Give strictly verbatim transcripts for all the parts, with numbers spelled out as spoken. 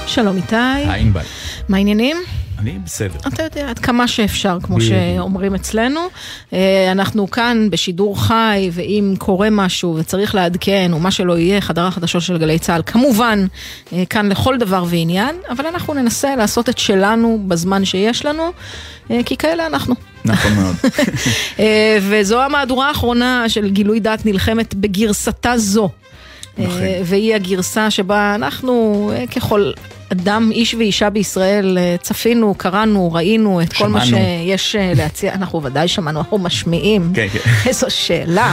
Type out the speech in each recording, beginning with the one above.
שלום איתי. היי ענבל. מה העניינים? אני בסדר. אתה יודע, עד כמה שאפשר, כמו שאומרים אצלנו. אנחנו כאן בשידור חי, ואם קורה משהו וצריך לעדכן, או מה שלא יהיה, חדר החדשות של גלי צהל, כמובן, כאן לכל דבר ועניין, אבל אנחנו ננסה לעשות את שלנו בזמן שיש לנו, כי כאלה אנחנו. נכון מאוד. וזו המהדורה האחרונה של גילוי דעת נלחמת בגרסתה זו. והיא הגרסה שבה אנחנו, ככל אדם, איש ואישה בישראל, צפינו, קראנו, ראינו את כל מה שיש להציע. אנחנו ודאי שמענו, אנחנו משמיעים. איזו שאלה.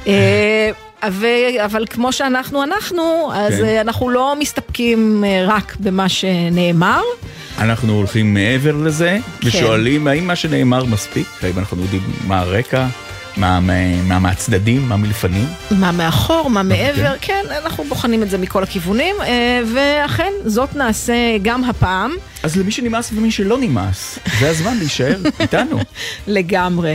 אבל כמו שאנחנו אנחנו, אז אנחנו לא מסתפקים רק במה שנאמר. אנחנו הולכים מעבר לזה, ושואלים האם מה שנאמר מספיק, האם אנחנו יודעים מה הרקע, מה, מה מהצדדים, מה מלפנים? מה מאחור, מה מעבר, כן, אנחנו בוחנים את זה מכל הכיוונים, ואכן, זאת נעשה גם הפעם. אז למי שנמאס ומי שלא נמאס, זה הזמן להישאר איתנו. לגמרי.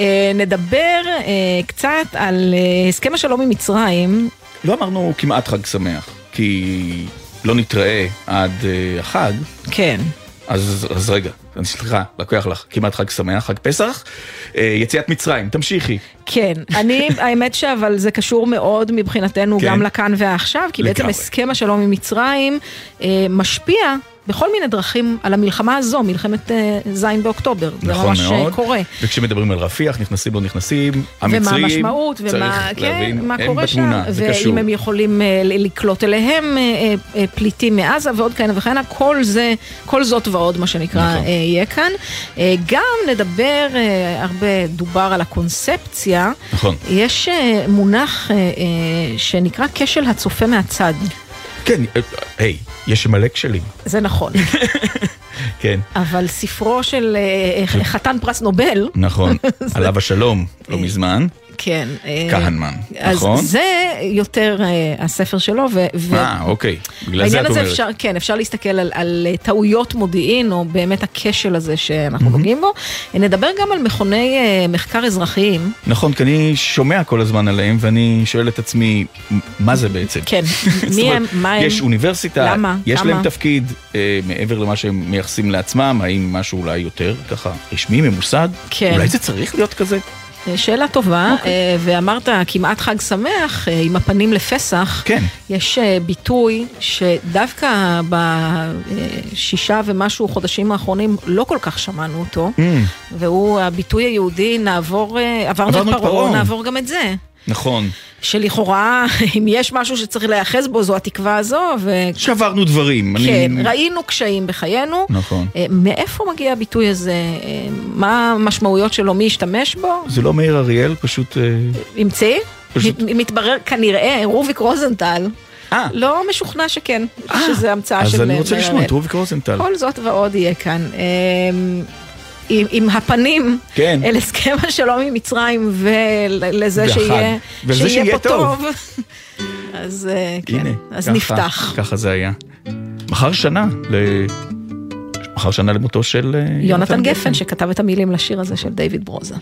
נדבר קצת על הסכם השלום עם מצרים. לא אמרנו כמעט חג שמח, כי לא נתראה עד החג. כן. אז, אז רגע, אני סליחה, לקוח לך, כמעט חג שמח, חג פסח, יציאת מצרים, תמשיכי. כן, אני, האמת שאבל זה קשור מאוד מבחינתנו כן. גם לכאן ועכשיו, כי בעצם הסכם השלום עם מצרים משפיע בכל מיני דרכים על המלחמה הזו, מלחמת זין באוקטובר. נכון זה מאוד. קורה. וכשמדברים על רפיח, נכנסים לא נכנסים, המצרים, ומה המשמעות, ומה, כן, מה קורה שם, ואם הם יכולים לקלוט אליהם פליטים מעזה, ועוד כהנה וכהנה, כל זה, כל זאת ועוד, מה שנקרא, נכון. יהיה כאן. גם נדבר, הרבה דובר על הקונספציה, נכון. יש מונח שנקרא כשל הצופה מהצד. כן, היי, יש מלא כשלים. זה נכון. כן. אבל ספרו של חתן פרס נובל. נכון, עליו השלום, לא מזמן. כן. כהנמן, נכון? אז זה יותר הספר שלו. אה, אוקיי. בגלל זה את אומרת. אפשר, כן, אפשר להסתכל על, על טעויות מודיעין, או באמת הכשל הזה שאנחנו נוגעים בו. נדבר גם על מכוני מחקר אזרחיים. נכון, כי אני שומע כל הזמן עליהם, ואני שואל את עצמי, מה זה בעצם? כן, מי הם, מה הם? יש אוניברסיטה, למה? יש להם תפקיד, מעבר למה שהם מייחסים לעצמם, האם משהו אולי יותר ככה רשמי, ממוסד? כן. אולי זה צריך להיות כזה? שאלה טובה, okay. ואמרת כמעט חג שמח, עם הפנים לפסח, כן. יש ביטוי שדווקא בשישה ומשהו חודשים האחרונים לא כל כך שמענו אותו, mm. והוא הביטוי היהודי, נעבור, עברנו את פרעה, נעבור גם את זה. נכון. שלכאורה, אם יש משהו שצריך להיאחז בו, זו התקווה הזו. ו... שברנו דברים. כן, אני... ראינו קשיים בחיינו. נכון. מאיפה מגיע הביטוי הזה? מה המשמעויות שלו? מי ישתמש בו? זה לא מאיר אריאל, פשוט... המציא? פשוט... מתברר כנראה, רוביק רוזנטל. אה. לא משוכנע שכן, שזה המצאה של... אז אני רוצה לשמוע את רוביק רוזנטל. כל זאת ועוד יהיה כאן. עם, עם הפנים כן. אל הסכם השלום עם מצרים ולזה והחג. שיהיה, שיהיה, שיהיה פה טוב. טוב. אז כן, הנה, אז ככה, נפתח. ככה זה היה. מחר שנה, ל... מחר שנה למותו של יונתן, יונתן גפן, גפן, שכתב את המילים לשיר הזה של דיוויד ברוזה.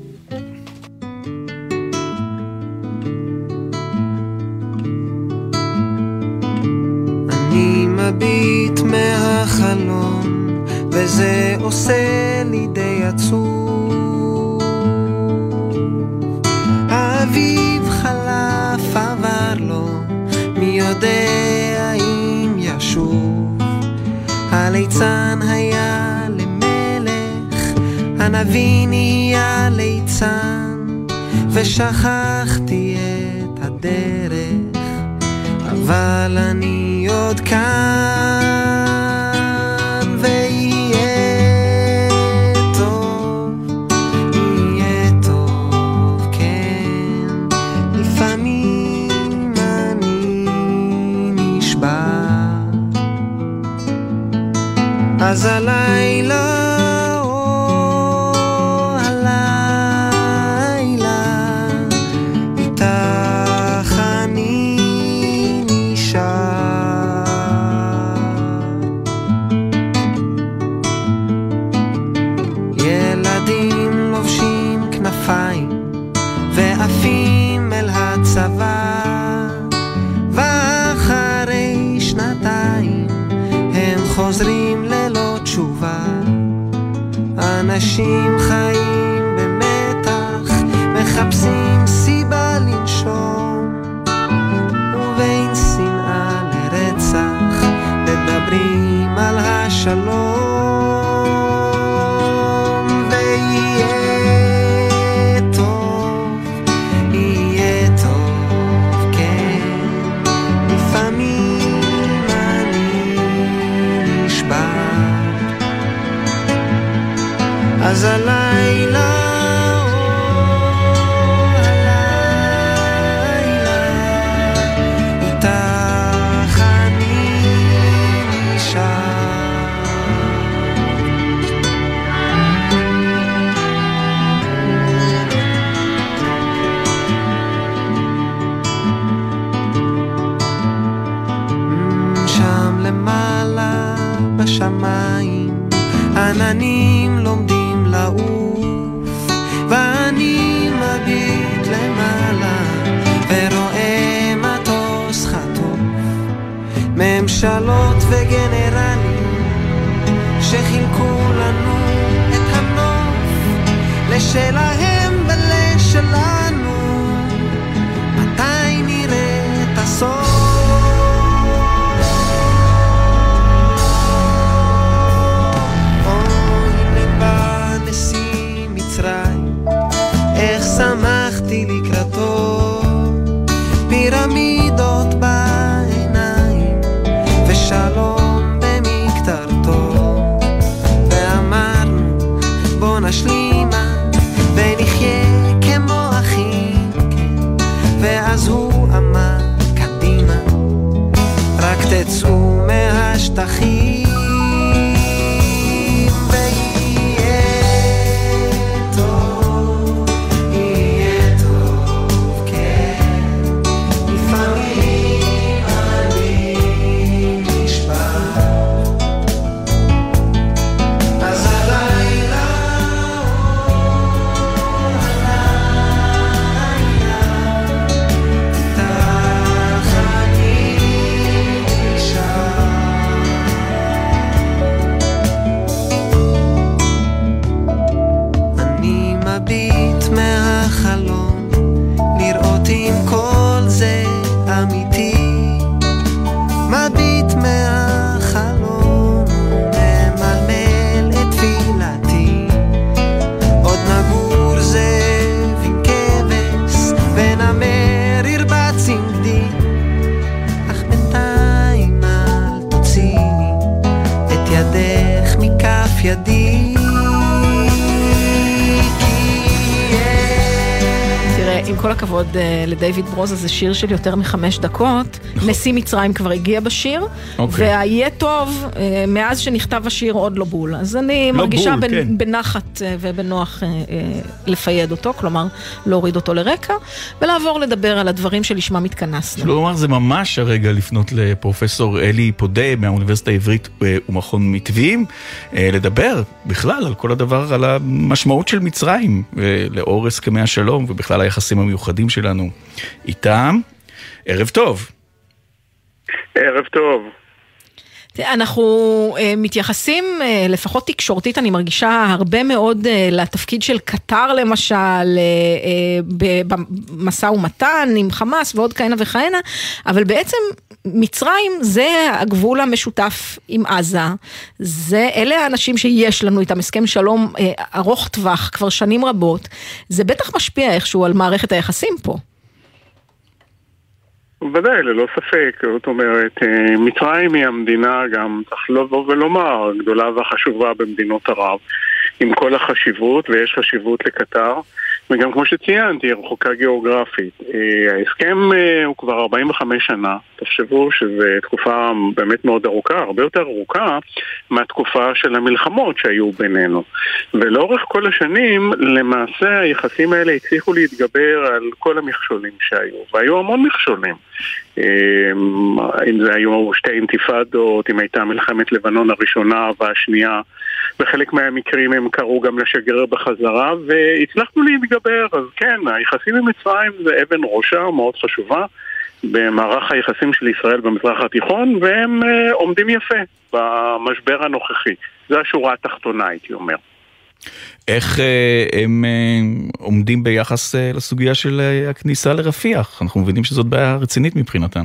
אני מביט מהחלום וזה עושה לי די עצוב. האביב חלף עבר לו, מי יודע אם ישוב. הליצן היה למלך, הנביא נהיה ליצן, ושכחתי את הדרך, אבל אני עוד כאן. אז הלילה, או הלילה, איתך אני נשאר. ילדים לובשים כנפיים ועפים אל הצבא, ואחרי שנתיים חוזרים ללא תשובה. אנשים חיים במתח, מחפשים סיבה לנשום, ובין שנאה לרצח מדברים על השלום. ויהיה טוב, יהיה טוב, כן, לפעמים אני נשבע. אז הלילה, או הלילה, איתך אני נשאר. שם למעלה בשמיים עננים לומדים לעוף, ואני מביט למעלה ורואה מטוס חטוף, ממשלות וגנרלים שחילקו לנו את הנוף לשלהם ולשלנו. מתי נראה את הסוף? איך שמחתי לקראתו, פירמידות בעיניים ושלום במקטרתו, ואמרנו בוא נשלימה ונחיה כמו אחים, ואז הוא אמר קדימה, רק תצאו מהשטחים. ידי. תראה, עם כל הכבוד לדייוויד ברוזה, זה שיר של יותר מחמש דקות. נשיא מצרים כבר הגיע בשיר, והיה טוב, מאז שנכתב השיר עוד לא בול. אז אני מרגישה בנחת ובנוח לפייד אותו, כלומר להוריד אותו לרקע, ולעבור לדבר על הדברים שלשמם התכנסנו. שלא לומר, זה ממש הרגע לפנות לפרופסור אלי פודה מהאוניברסיטה העברית ומכון מתווים, לדבר בכלל על כל הדבר, על המשמעות של מצרים, לאור הסכמי השלום, ובכלל היחסים המיוחדים שלנו איתם. ערב טוב. ערב טוב. אנחנו מתייחסים, לפחות תקשורתית, אני מרגישה הרבה מאוד לתפקיד של קטר למשל, במשא ומתן עם חמאס ועוד כהנה וכהנה, אבל בעצם מצרים זה הגבול המשותף עם עזה, זה, אלה האנשים שיש לנו איתם הסכם שלום ארוך טווח כבר שנים רבות, זה בטח משפיע איכשהו על מערכת היחסים פה. ודאי, ללא ספק. זאת אומרת, מצרים היא המדינה, גם צריך לבוא ולומר, הגדולה והחשובה במדינות ערב, עם כל החשיבות, ויש חשיבות לקטר, וגם כמו שציינתי, היא רחוקה גיאוגרפית. ההסכם הוא כבר ארבעים וחמש שנה, תחשבו שזו תקופה באמת מאוד ארוכה, הרבה יותר ארוכה מהתקופה של המלחמות שהיו בינינו. ולאורך כל השנים, למעשה היחסים האלה הצליחו להתגבר על כל המכשולים שהיו, והיו המון מכשולים. אם זה היו שתי אינתיפאדות, אם הייתה מלחמת לבנון הראשונה והשנייה, בחלק מהמקרים הם קראו גם לשגרר בחזרה, והצלחנו להתגבר. אז כן, היחסים עם מצרים זה אבן ראשה מאוד חשובה, במערך היחסים של ישראל במזרח התיכון, והם uh, עומדים יפה במשבר הנוכחי. זו השורה התחתונה, הייתי אומר. איך uh, הם uh, עומדים ביחס uh, לסוגיה של uh, הכניסה לרפיח? אנחנו מבינים שזאת בעיה רצינית מבחינתם.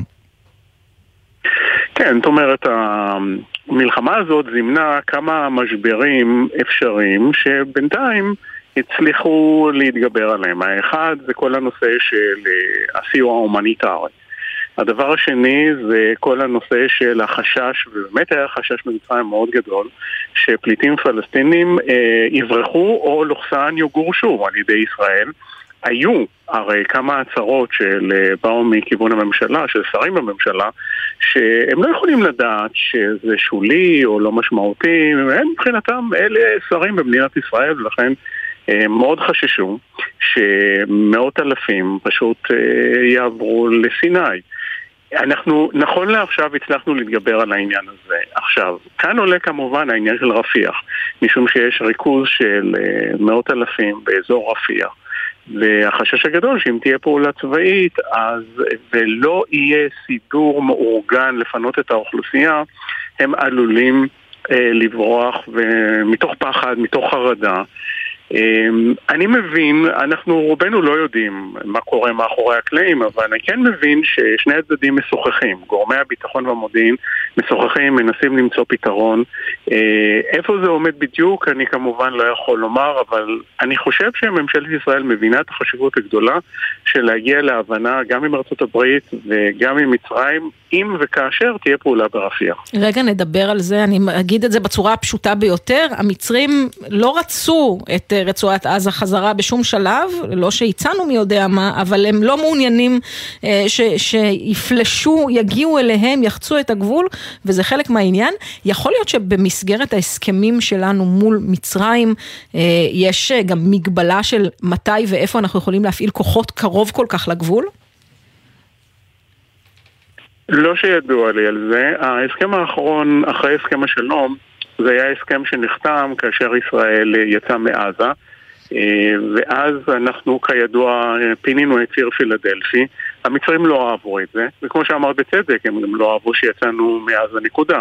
כן, זאת אומרת, המלחמה הזאת זימנה כמה משברים אפשריים שבינתיים הצליחו להתגבר עליהם. האחד זה כל הנושא של הסיוע ההומניטרי. הדבר השני זה כל הנושא של החשש, ובאמת היה חשש במצרים מאוד גדול, שפליטים פלסטינים אה, יברחו או לוחסן יגורשו על ידי ישראל. היו הרי כמה הצהרות של באו מכיוון הממשלה, של שרים בממשלה, שהם לא יכולים לדעת שזה שולי או לא משמעותי, הם מבחינתם אלה שרים במדינת ישראל, ולכן מאוד חששו שמאות אלפים פשוט יעברו לסיני. אנחנו נכון לעכשיו הצלחנו להתגבר על העניין הזה. עכשיו, כאן עולה כמובן העניין של רפיח, משום שיש ריכוז של מאות אלפים באזור רפיח. והחשש הגדול שאם תהיה פעולה צבאית אז ולא יהיה סידור מאורגן לפנות את האוכלוסייה, הם עלולים אה, לברוח ומתוך פחד, מתוך חרדה. אה, אני מבין, אנחנו רובנו לא יודעים מה קורה מאחורי הקלעים, אבל אני כן מבין ששני הצדדים משוחחים, גורמי הביטחון והמודיעין משוחחים, מנסים למצוא פתרון. אה, איפה זה עומד בדיוק אני כמובן לא יכול לומר, אבל אני חושב שממשלת ישראל מבינה את החשיבות הגדולה של להגיע להבנה גם עם ארצות הברית וגם עם מצרים, אם וכאשר תהיה פעולה ברפיח. רגע נדבר על זה, אני אגיד את זה בצורה הפשוטה ביותר. המצרים לא רצו את רצועת עזה חזרה בשום שלב, לא שהצענו מי יודע מה, אבל הם לא מעוניינים ש, שיפלשו, יגיעו אליהם, יחצו את הגבול, וזה חלק מהעניין. יכול להיות שבמסגרת ההסכמים שלנו מול מצרים, יש גם מגבלה של מתי ואיפה אנחנו יכולים להפעיל כוחות קרוב כל כך לגבול? לא שידוע לי על זה. ההסכם האחרון אחרי הסכם השלום זה היה הסכם שנחתם כאשר ישראל יצא מעזה, ואז אנחנו כידוע פינינו את ציר פילדלפי. המצרים לא אהבו את זה, וכמו שאמרת בצדק, הם גם לא אהבו שיצאנו מעזה נקודה.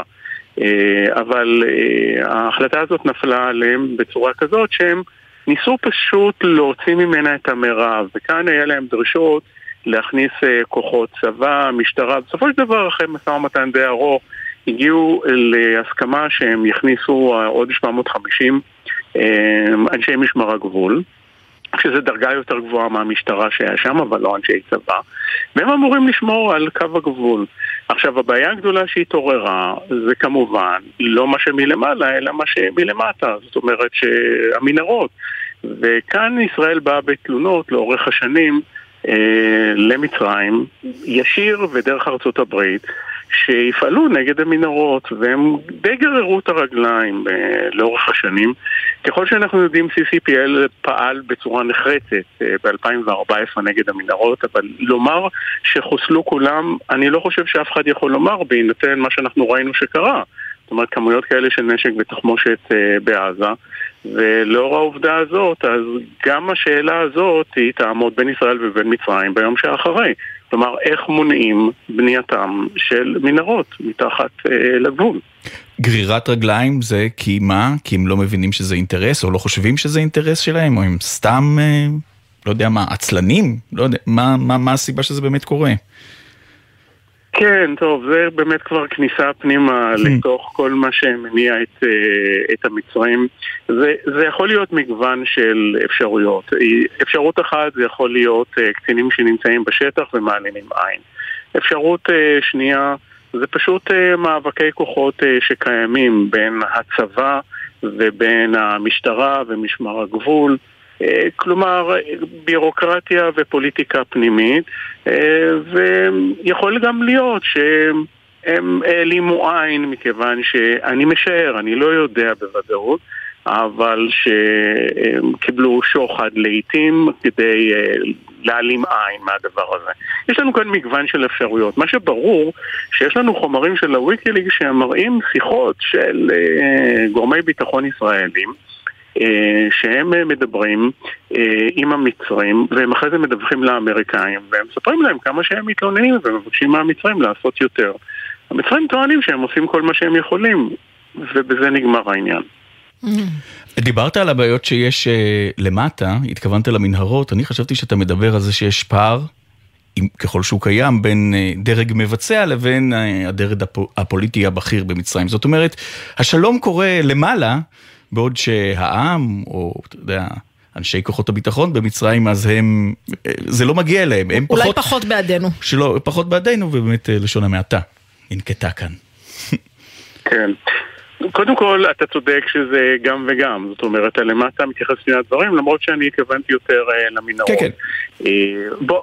אבל ההחלטה הזאת נפלה עליהם בצורה כזאת שהם ניסו פשוט להוציא ממנה את המרב, וכאן היה להם דרישות להכניס כוחות צבא, משטרה. בסופו של דבר, אחרי משא ומתן די ארוך, הגיעו להסכמה שהם יכניסו עוד שבע מאות וחמישים אנשי משמר הגבול, שזה דרגה יותר גבוהה מהמשטרה שהיה שם, אבל לא אנשי צבא, והם אמורים לשמור על קו הגבול. עכשיו, הבעיה הגדולה שהתעוררה, זה כמובן לא מה שמלמעלה, אלא מה שמלמטה, זאת אומרת שהמנהרות. וכאן ישראל באה בתלונות לאורך השנים, למצרים, ישיר ודרך ארצות הברית, שיפעלו נגד המנהרות, והם די גררו את הרגליים לאורך השנים. ככל שאנחנו יודעים, סי סי פי אל פעל בצורה נחרצת ב-אלפיים וארבע עשרה נגד המנהרות, אבל לומר שחוסלו כולם, אני לא חושב שאף אחד יכול לומר, בהינתן מה שאנחנו ראינו שקרה. זאת אומרת, כמויות כאלה של נשק ותחמושת בעזה, ולאור העובדה הזאת, אז גם השאלה הזאת היא תעמוד בין ישראל ובין מצרים ביום שאחרי. כלומר, איך מונעים בנייתם של מנהרות מתחת אה, לגבול. גרירת רגליים זה כי מה? כי הם לא מבינים שזה אינטרס, או לא חושבים שזה אינטרס שלהם, או הם סתם, אה, לא יודע מה, עצלנים? לא יודע, מה, מה, מה הסיבה שזה באמת קורה? כן, טוב, זה באמת כבר כניסה פנימה לתוך כל מה שמניע את, את המצרים. זה, זה יכול להיות מגוון של אפשרויות. אפשרות אחת זה יכול להיות קצינים שנמצאים בשטח ומעלימים עין. אפשרות שנייה זה פשוט מאבקי כוחות שקיימים בין הצבא ובין המשטרה ומשמר הגבול. כלומר, בירוקרטיה ופוליטיקה פנימית, ויכול גם להיות שהם העלימו עין, מכיוון שאני משער, אני לא יודע בוודאות, אבל שהם קיבלו שוחד לעתים כדי להעלים עין מהדבר הזה. יש לנו כאן מגוון של אפשרויות. מה שברור, שיש לנו חומרים של הוויקיליג שמראים שיחות של גורמי ביטחון ישראלים, שהם מדברים עם המצרים, והם אחרי זה מדווחים לאמריקאים, והם מספרים להם כמה שהם מתלוננים, ומבקשים מהמצרים לעשות יותר. המצרים טוענים שהם עושים כל מה שהם יכולים, ובזה נגמר העניין. דיברת על הבעיות שיש למטה, התכוונת למנהרות, אני חשבתי שאתה מדבר על זה שיש פער, ככל שהוא קיים, בין דרג מבצע לבין הדרג הפוליטי הבכיר במצרים. זאת אומרת, השלום קורה למעלה, בעוד שהעם, או אתה יודע, אנשי כוחות הביטחון במצרים, אז הם, זה לא מגיע אליהם. הם אולי פחות, פחות בעדינו. שלא, פחות בעדינו, ובאמת לשון המעטה ננקטה כאן. כן. קודם כל, אתה צודק שזה גם וגם. זאת אומרת, למטה מתייחס שני הדברים, למרות שאני התכוונתי יותר למנהרות. כן, כן. בוא,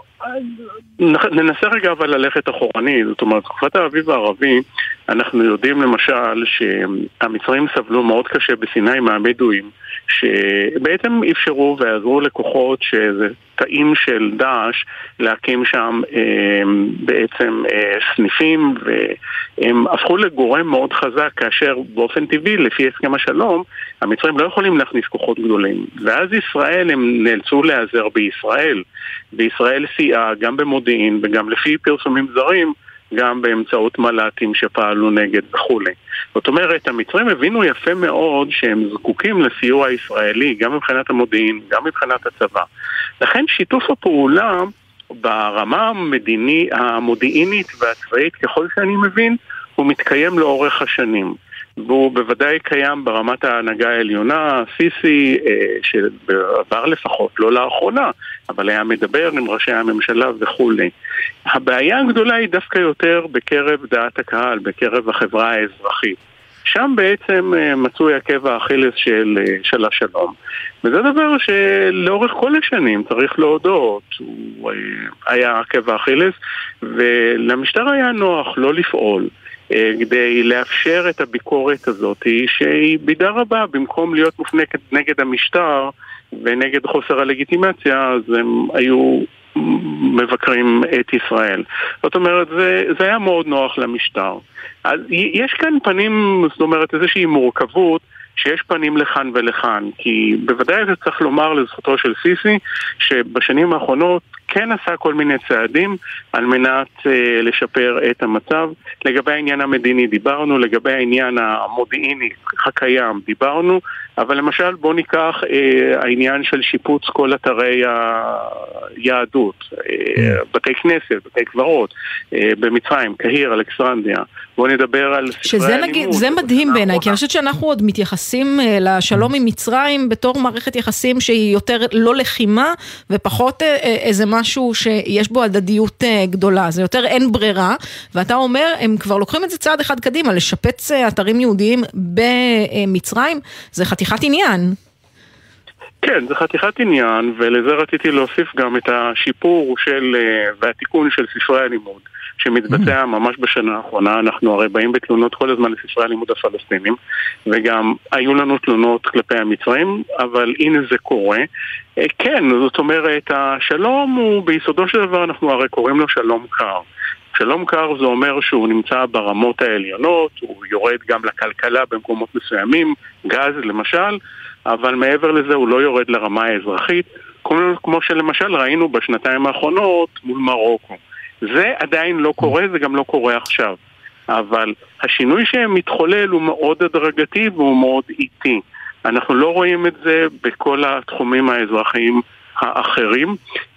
ננסה רגע אבל ללכת אחורני. זאת אומרת, תקופת האביב הערבי, אנחנו יודעים למשל שהמצרים סבלו מאוד קשה בסיני מהבדואים, שבעצם אפשרו ועזרו לכוחות שזה תאים של דאעש להקים שם אה, בעצם אה, סניפים, והם הפכו לגורם מאוד חזק, כאשר באופן טבעי לפי הסכם השלום המצרים לא יכולים להכניס כוחות גדולים, ואז ישראל הם נאלצו להיעזר בישראל, וישראל סייעה גם במודיעין וגם לפי פרסומים זרים גם באמצעות מל"טים שפעלו נגד וכו'. זאת אומרת, המצרים הבינו יפה מאוד שהם זקוקים לסיוע הישראלי, גם מבחינת המודיעין, גם מבחינת הצבא. לכן שיתוף הפעולה ברמה המדיני, המודיעינית והצבאית, ככל שאני מבין, הוא מתקיים לאורך השנים. והוא בוודאי קיים ברמת ההנהגה העליונה, סיסי, שבעבר לפחות, לא לאחרונה, אבל היה מדבר עם ראשי הממשלה וכו'. הבעיה הגדולה היא דווקא יותר בקרב דעת הקהל, בקרב החברה האזרחית. שם בעצם מצוי עקב האכילס של, של השלום. וזה דבר שלאורך כל השנים צריך להודות, הוא היה עקב האכילס, ולמשטר היה נוח לא לפעול. כדי לאפשר את הביקורת הזאת שהיא בידה רבה, במקום להיות מופנקת נגד המשטר ונגד חוסר הלגיטימציה, אז הם היו מבקרים את ישראל. זאת אומרת, זה, זה היה מאוד נוח למשטר. אז יש כאן פנים, זאת אומרת, איזושהי מורכבות, שיש פנים לכאן ולכאן, כי בוודאי זה צריך לומר לזכותו של סיסי, שבשנים האחרונות כן עשה כל מיני צעדים על מנת אה, לשפר את המצב. לגבי העניין המדיני דיברנו, לגבי העניין המודיעיני הקיים דיברנו, אבל למשל בוא ניקח אה, העניין של שיפוץ כל אתרי היהדות, אה, בתי כנסת, בתי קברות, אה, במצרים, קהיר, אלכסנדריה. בוא נדבר על ספרי הלימוד. זה מדהים בעיניי, כי אני חושבת שאנחנו עוד מתייחסים לשלום עם מצרים בתור מערכת יחסים שהיא יותר לא לחימה, ופחות איזה משהו שיש בו הדדיות גדולה. זה יותר אין ברירה, ואתה אומר, הם כבר לוקחים את זה צעד אחד קדימה, לשפץ אתרים יהודיים במצרים, זה חתיכת עניין. כן, זה חתיכת עניין, ולזה רציתי להוסיף גם את השיפור של, והתיקון של ספרי הלימוד. שמתבצע ממש בשנה האחרונה. אנחנו הרי באים בתלונות כל הזמן לספרי הלימוד הפלסטינים, וגם היו לנו תלונות כלפי המצרים, אבל הנה זה קורה. כן, זאת אומרת, השלום הוא ביסודו של דבר, אנחנו הרי קוראים לו שלום קר. שלום קר זה אומר שהוא נמצא ברמות העליונות, הוא יורד גם לכלכלה במקומות מסוימים, גז למשל, אבל מעבר לזה הוא לא יורד לרמה האזרחית, כמו, כמו שלמשל ראינו בשנתיים האחרונות מול מרוקו. זה עדיין לא קורה, זה גם לא קורה עכשיו. אבל השינוי שמתחולל הוא מאוד הדרגתי והוא מאוד איטי. אנחנו לא רואים את זה בכל התחומים האזרחיים האחרים,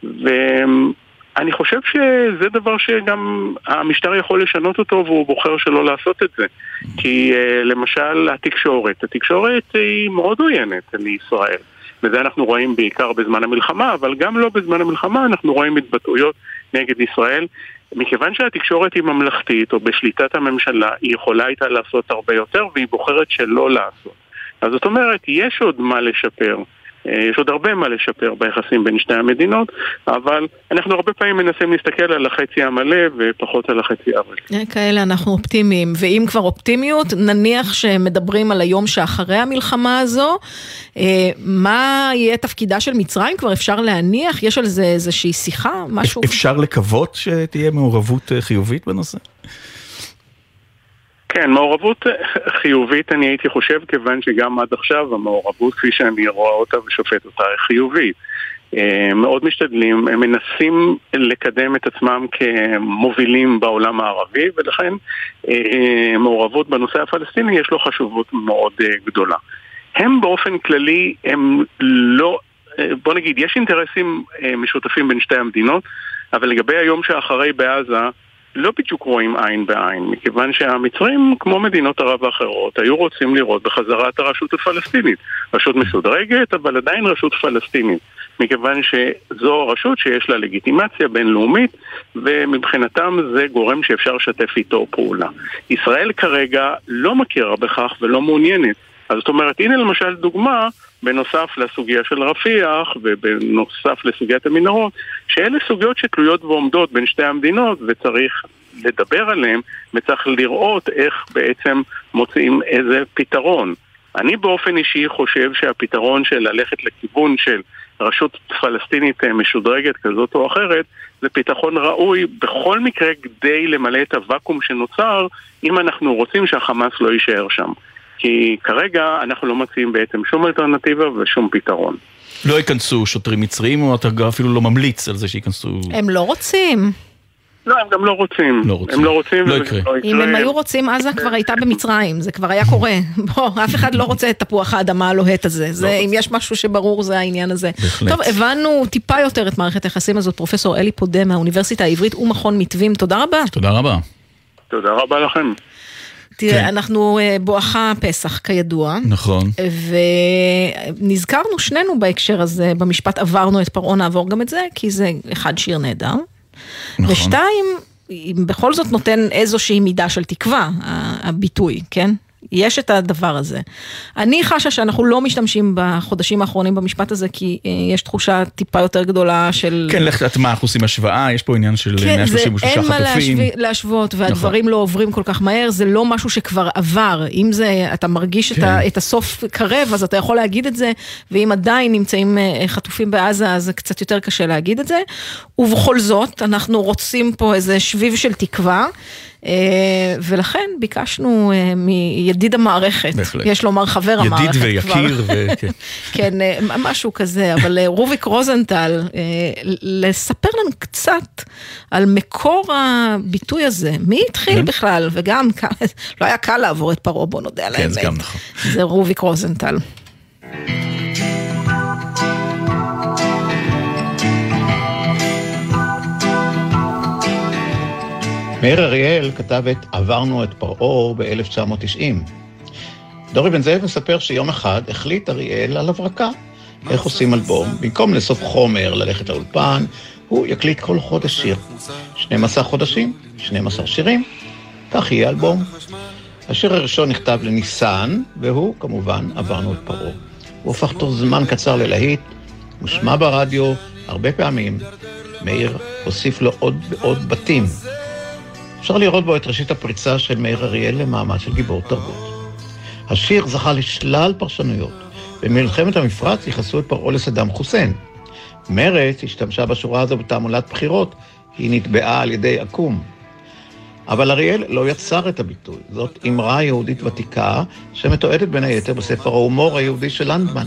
ואני חושב שזה דבר שגם המשטר יכול לשנות אותו, והוא בוחר שלא לעשות את זה. כי למשל התקשורת, התקשורת היא מאוד עוינת לישראל. וזה אנחנו רואים בעיקר בזמן המלחמה, אבל גם לא בזמן המלחמה אנחנו רואים התבטאויות נגד ישראל. מכיוון שהתקשורת היא ממלכתית או בשליטת הממשלה, היא יכולה איתה לעשות הרבה יותר, והיא בוחרת שלא לעשות. אז זאת אומרת, יש עוד מה לשפר. יש עוד הרבה מה לשפר ביחסים בין שתי המדינות, אבל אנחנו הרבה פעמים מנסים להסתכל על החצי המלא ופחות על החצי הריק. כאלה אנחנו אופטימיים, ואם כבר אופטימיות, נניח שמדברים על היום שאחרי המלחמה הזו, מה יהיה תפקידה של מצרים? כבר אפשר להניח? יש על זה איזושהי שיחה? משהו? אפשר לקוות שתהיה מעורבות חיובית בנושא? כן, מעורבות חיובית אני הייתי חושב, כיוון שגם עד עכשיו המעורבות כפי שאני רואה אותה ושופט אותה היא חיובית. מאוד משתדלים, הם מנסים לקדם את עצמם כמובילים בעולם הערבי, ולכן מעורבות בנושא הפלסטיני יש לו חשובות מאוד גדולה. הם באופן כללי, הם לא, בוא נגיד, יש אינטרסים משותפים בין שתי המדינות, אבל לגבי היום שאחרי בעזה, לא בדיוק רואים עין בעין, מכיוון שהמצרים, כמו מדינות ערב האחרות, היו רוצים לראות בחזרת הרשות הפלסטינית. רשות מסודרגת, אבל עדיין רשות פלסטינית. מכיוון שזו הרשות שיש לה לגיטימציה בינלאומית, ומבחינתם זה גורם שאפשר לשתף איתו פעולה. ישראל כרגע לא מכירה בכך ולא מעוניינת. אז זאת אומרת, הנה למשל דוגמה, בנוסף לסוגיה של רפיח ובנוסף לסוגיית המנהרות, שאלה סוגיות שתלויות ועומדות בין שתי המדינות וצריך לדבר עליהן וצריך לראות איך בעצם מוצאים איזה פתרון. אני באופן אישי חושב שהפתרון של ללכת לכיוון של רשות פלסטינית משודרגת כזאת או אחרת זה פתרון ראוי בכל מקרה כדי למלא את הוואקום שנוצר אם אנחנו רוצים שהחמאס לא יישאר שם. כי כרגע אנחנו לא מציעים בעצם שום אלטרנטיבה ושום פתרון. לא ייכנסו שוטרים מצריים, או אתה אפילו לא ממליץ על זה שייכנסו... הם לא רוצים. לא, הם גם לא רוצים. לא רוצים. הם לא רוצים. לא יקרה. לא אם הם היו רוצים, עזה כבר הייתה במצרים. זה כבר היה קורה. בוא, אף אחד לא רוצה את תפוח האדמה הלוהט הזה. זה, אם יש משהו שברור, זה העניין הזה. בהחלט. טוב, הבנו טיפה יותר את מערכת היחסים הזאת. פרופסור אלי פודה מהאוניברסיטה העברית ומכון מתווים. תודה רבה. תודה רבה. תודה רבה לכם. תראה, כן. אנחנו בואכה פסח כידוע. נכון. ונזכרנו שנינו בהקשר הזה, במשפט עברנו את פרעה נעבור גם את זה, כי זה אחד שיר נהדר. נכון. ושתיים, בכל זאת נותן איזושהי מידה של תקווה, הביטוי, כן? יש את הדבר הזה. אני חשה שאנחנו לא משתמשים בחודשים האחרונים במשפט הזה, כי יש תחושה טיפה יותר גדולה של... כן, לך תת מה, אנחנו עושים השוואה, יש פה עניין של כן, מאה שלושים ושלושה חטופים. כן, אין מה להשוות, והדברים נכון. לא עוברים כל כך מהר, זה לא משהו שכבר עבר. אם זה, אתה מרגיש כן. את, ה, את הסוף קרב, אז אתה יכול להגיד את זה, ואם עדיין נמצאים חטופים בעזה, אז זה קצת יותר קשה להגיד את זה. ובכל זאת, אנחנו רוצים פה איזה שביב של תקווה, ולכן ביקשנו מידיד המערכת, יש לומר חבר המערכת ידיד ויקיר כן, משהו כזה, אבל רוביק רוזנטל לספר לנו קצת על מקור הביטוי הזה, מי התחיל בכלל, וגם לא היה קל לעבור את פרעה, בוא נודה על האמת, זה רוביק רוזנטל. מאיר אריאל כתב את עברנו את פרעה ב-אלף תשע מאות תשעים. דורי בן זאב מספר שיום אחד החליט אריאל על הברקה. איך עושים אלבום? במקום לסוף חומר, ללכת לאולפן, הוא יקליט כל חודש שיר. שנים עשר חודשים, שנים עשר שירים, כך יהיה אלבום. השיר הראשון נכתב לניסן, והוא כמובן עברנו את פרעה. הוא הופך תוך זמן קצר ללהיט, מושמע ברדיו הרבה פעמים. מאיר הוסיף לו עוד ועוד בתים. אפשר לראות בו את ראשית הפריצה של מאיר אריאל למעמד של גיבור תרבות. השיר זכה לשלל פרשנויות. במלחמת המפרץ יחסו את פרעה לסדאם חוסיין. מרצ השתמשה בשורה הזו בתעמולת בחירות, היא נתבעה על ידי עקום. אבל אריאל לא יצר את הביטוי. זאת אמרה יהודית ותיקה שמתועדת בין היתר בספר ההומור היהודי של לנדמן.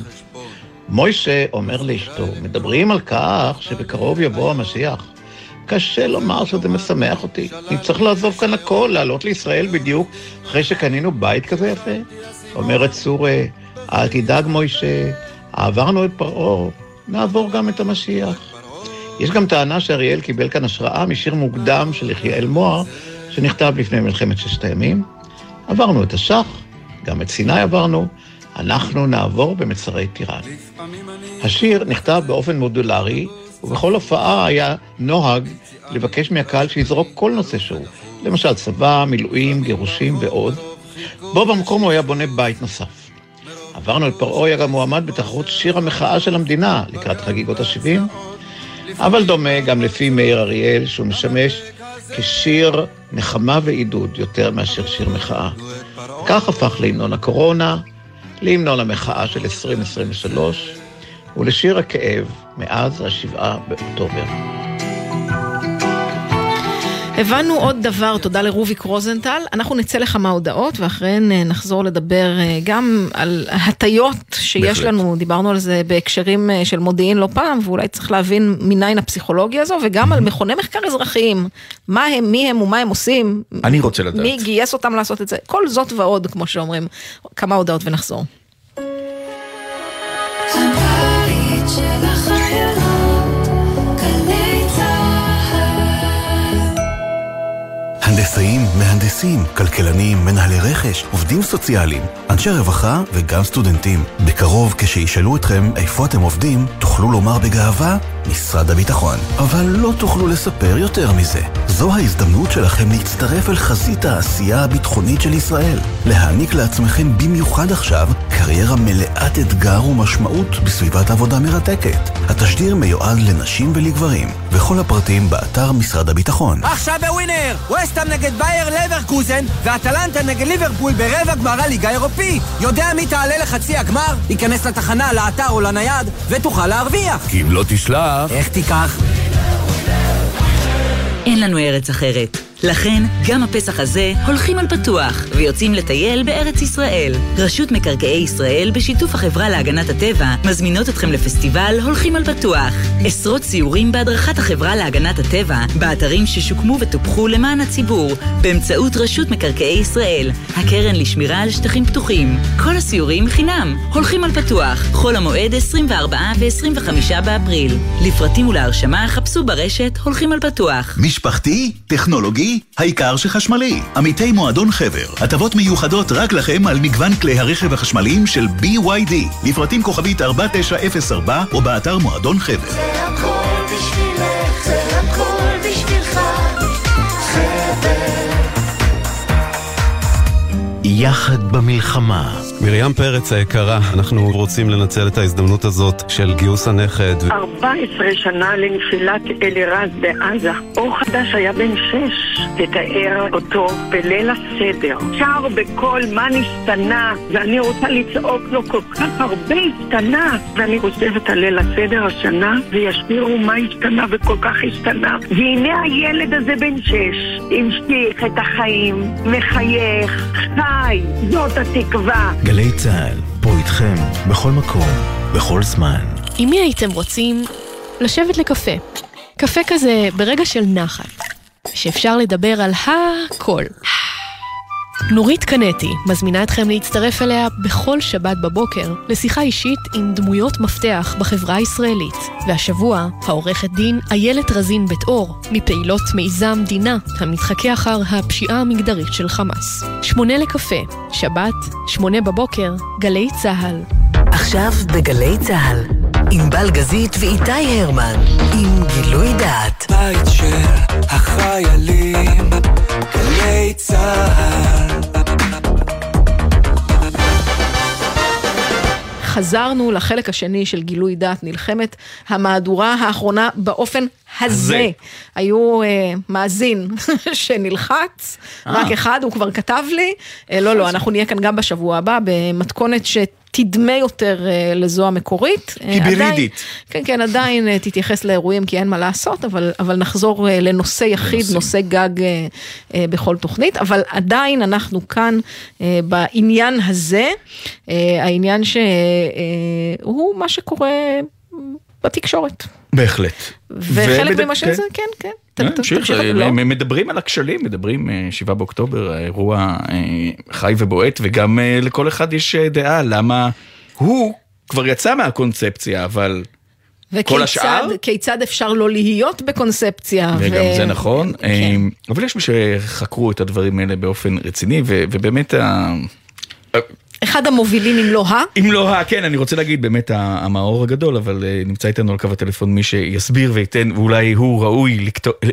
מוישה אומר לאשתו, מדברים על כך שבקרוב יבוא המשיח. קשה לומר שזה משמח אותי. אני צריך לעזוב כאן הכל, לעלות לישראל בדיוק אחרי שקנינו בית כזה יפה. אומרת סורה, אל תדאג מוישה, עברנו את פרעה, נעבור גם את המשיח. יש גם טענה שאריאל קיבל כאן השראה משיר מוקדם של יחיאל מוהר, שנכתב לפני מלחמת ששת הימים. עברנו את השח, גם את סיני עברנו, אנחנו נעבור במצרי טיראן. השיר נכתב באופן מודולרי, ובכל הופעה היה נוהג לבקש מהקהל שיזרוק כל נושא שהוא, למשל צבא, מילואים, גירושים ועוד. בו במקום הוא היה בונה בית נוסף. עברנו את פרעה היה גם מועמד בתחרות שיר המחאה של המדינה לקראת חגיגות ה-שבעים, אבל דומה גם לפי מאיר אריאל שהוא משמש כשיר נחמה ועידוד יותר מאשר שיר מחאה. כך הפך להמנון הקורונה, להמנון המחאה של עשרים עשרים ושלוש, ולשיר הכאב מאז השבעה באוקטובר. הבנו עוד דבר, תודה לרוביק רוזנטל. אנחנו נצא לכמה הודעות, ואחריהן נחזור לדבר גם על הטיות שיש לנו, דיברנו על זה בהקשרים של מודיעין לא פעם, ואולי צריך להבין מניין הפסיכולוגיה הזו, וגם על מכוני מחקר אזרחיים, מה הם, מי הם ומה הם עושים. אני רוצה לדעת. מי גייס אותם לעשות את זה. כל זאת ועוד, כמו שאומרים. כמה הודעות ונחזור. הבית של החיילות, גלי צהל. הנדסאים, מהנדסים, כלכלנים, מנהלי רכש, עובדים סוציאליים, אנשי רווחה וגם סטודנטים. בקרוב כשישאלו אתכם איפה אתם עובדים, תוכלו לומר בגאווה משרד הביטחון. אבל לא תוכלו לספר יותר מזה. זו ההזדמנות שלכם להצטרף אל חזית העשייה הביטחונית של ישראל. להעניק לעצמכם במיוחד עכשיו קריירה מלאת אתגר ומשמעות בסביבת עבודה מרתקת. התשדיר מיועד לנשים ולגברים, וכל הפרטים באתר משרד הביטחון. עכשיו בווינר! ווסטהאם נגד בייר לברקוזן ואטלנטה נגד ליברפול ברבע גמר הליגה האירופית. יודע מי תעלה לחצי הגמר? ייכנס לתחנה, לאתר או לנייד ותוכל להרוויח. כי אם לא תשלח... איך תיקח? אין לנו ארץ אחרת. לכן, גם הפסח הזה הולכים על פתוח ויוצאים לטייל בארץ ישראל. רשות מקרקעי ישראל בשיתוף החברה להגנת הטבע מזמינות אתכם לפסטיבל הולכים על פתוח. עשרות סיורים בהדרכת החברה להגנת הטבע באתרים ששוקמו וטופחו למען הציבור באמצעות רשות מקרקעי ישראל, הקרן לשמירה על שטחים פתוחים. כל הסיורים חינם. הולכים על פתוח. חול המועד עשרים וארבעה ו-עשרים וחמישה באפריל. לפרטים ולהרשמה חפשו ברשת הולכים על פתוח. משפחתי, טכנולוגי, העיקר שחשמלי. עמיתי מועדון חבר, הטבות מיוחדות רק לכם על מגוון כלי הרכב החשמליים של בי וואי די. לפרטים כוכבית ארבע תשע אפס ארבע או באתר מועדון חבר. זה הכל בשבילך, זה הכל בשבילך, חבר. יחד במלחמה. מרים פרץ היקרה, אנחנו רוצים לנצל את ההזדמנות הזאת של גיוס הנכד. ארבע עשרה שנה לנפילת אלירז בעזה. אור חדש היה בן שש. תתאר אותו בליל הסדר. שר בכל מה נשתנה, ואני רוצה לצעוק לו כל כך הרבה השתנה. ואני חושבת על ליל הסדר השנה, וישבירו מה השתנה וכל כך השתנה. והנה הילד הזה בן שש, המשיך את החיים, מחייך, חי, זאת התקווה. גלי צהל, פה איתכם, בכל מקום, בכל זמן. עם מי הייתם רוצים לשבת לקפה? קפה כזה ברגע של נחת, שאפשר לדבר על הכל. נורית קנטי מזמינה אתכם להצטרף אליה בכל שבת בבוקר לשיחה אישית עם דמויות מפתח בחברה הישראלית. והשבוע, העורכת דין איילת רזין בית אור, מפעילות מיזם דינה, המתחכה אחר הפשיעה המגדרית של חמאס. שמונה לקפה, שבת, שמונה בבוקר, גלי צהל. עכשיו בגלי צהל, עם בל גזית ואיתי הרמן, עם גילוי דעת. בית של החיילים, גלי צהל. חזרנו לחלק השני של גילוי דעת נלחמת, המהדורה האחרונה באופן הזה. היו uh, מאזין שנלחץ, 아. רק אחד, הוא כבר כתב לי, uh, לא, לא, אנחנו נהיה כאן גם בשבוע הבא, במתכונת שתדמה יותר uh, לזו המקורית. היברידית. כן, כן, עדיין uh, תתייחס לאירועים, כי אין מה לעשות, אבל, אבל נחזור uh, לנושא יחיד, לנושא, נושא גג uh, uh, בכל תוכנית, אבל עדיין אנחנו כאן uh, בעניין הזה, uh, העניין שהוא uh, מה שקורה בתקשורת. בהחלט. וחלק ממה שזה, כן, כן. מדברים על הכשלים, מדברים שבעה באוקטובר, האירוע חי ובועט, וגם לכל אחד יש דעה, למה הוא כבר יצא מהקונספציה, אבל כל השאר... וכיצד אפשר לא להיות בקונספציה. וגם זה נכון, אבל יש מי שחקרו את הדברים האלה באופן רציני, ובאמת... אחד המובילים, אם לא ה? אם לא ה, כן, אני רוצה להגיד באמת המאור הגדול, אבל נמצא איתנו על קו הטלפון מי שיסביר וייתן, ואולי הוא ראוי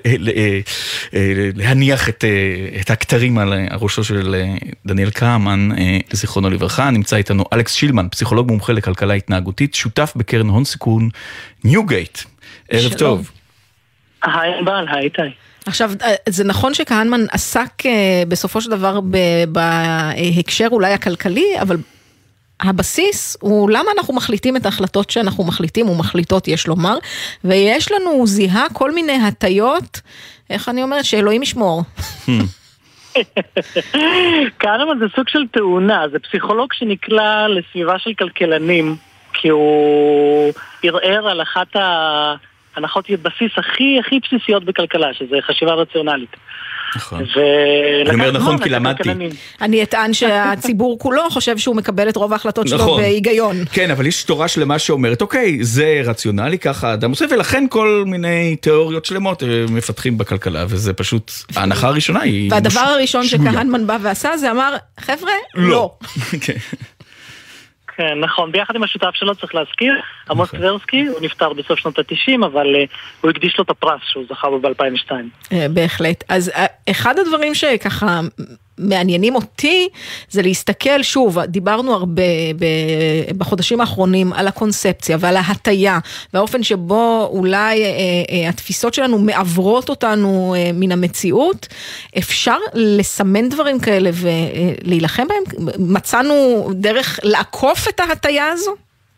להניח את הכתרים על הראשו של דניאל קאמן, זיכרונו לברכה. נמצא איתנו אלכס שילמן, פסיכולוג מומחה לכלכלה התנהגותית, שותף בקרן הון סיכון ניוגייט. ערב טוב. היי בל, היי איתי. עכשיו, זה נכון שכהנמן עסק בסופו של דבר בהקשר אולי הכלכלי, אבל הבסיס הוא למה אנחנו מחליטים את ההחלטות שאנחנו מחליטים ומחליטות יש לומר, ויש לנו זיהה כל מיני הטיות, איך אני אומרת, שאלוהים ישמור. קהנמן זה סוג של תאונה, זה פסיכולוג שנקלע לסביבה של כלכלנים, כי הוא ערער על אחת ההנחות בסיס הכי הכי בסיסיות בכלכלה, שזה חשיבה רציונלית. נכון. אני אומר נכון כי למדתי. אני אטען שהציבור כולו חושב שהוא מקבל את רוב ההחלטות שלו בהיגיון. כן, אבל יש תורה שלמה שאומרת, אוקיי, זה רציונלי, ככה האדם עושה, ולכן כל מיני תיאוריות שלמות מפתחים בכלכלה, וזה פשוט, ההנחה הראשונה היא... והדבר הראשון שכהנמן בא ועשה, זה אמר, חבר'ה, לא. כן. כן, נכון. ביחד עם השותף שלו צריך להזכיר, עמוס טברסקי, הוא נפטר בסוף שנות ה-תשעים, אבל הוא הקדיש לו את הפרס שהוא זכה בו ב-אלפיים ושתיים. בהחלט. אז אחד הדברים שככה מעניינים אותי, זה להסתכל שוב, דיברנו הרבה בחודשים האחרונים על הקונספציה ועל ההטיה, והאופן שבו אולי התפיסות שלנו מעברות אותנו מן המציאות, אפשר לסמן דברים כאלה ולהילחם בהם? מצאנו דרך לעקוף את ההטיה הזו?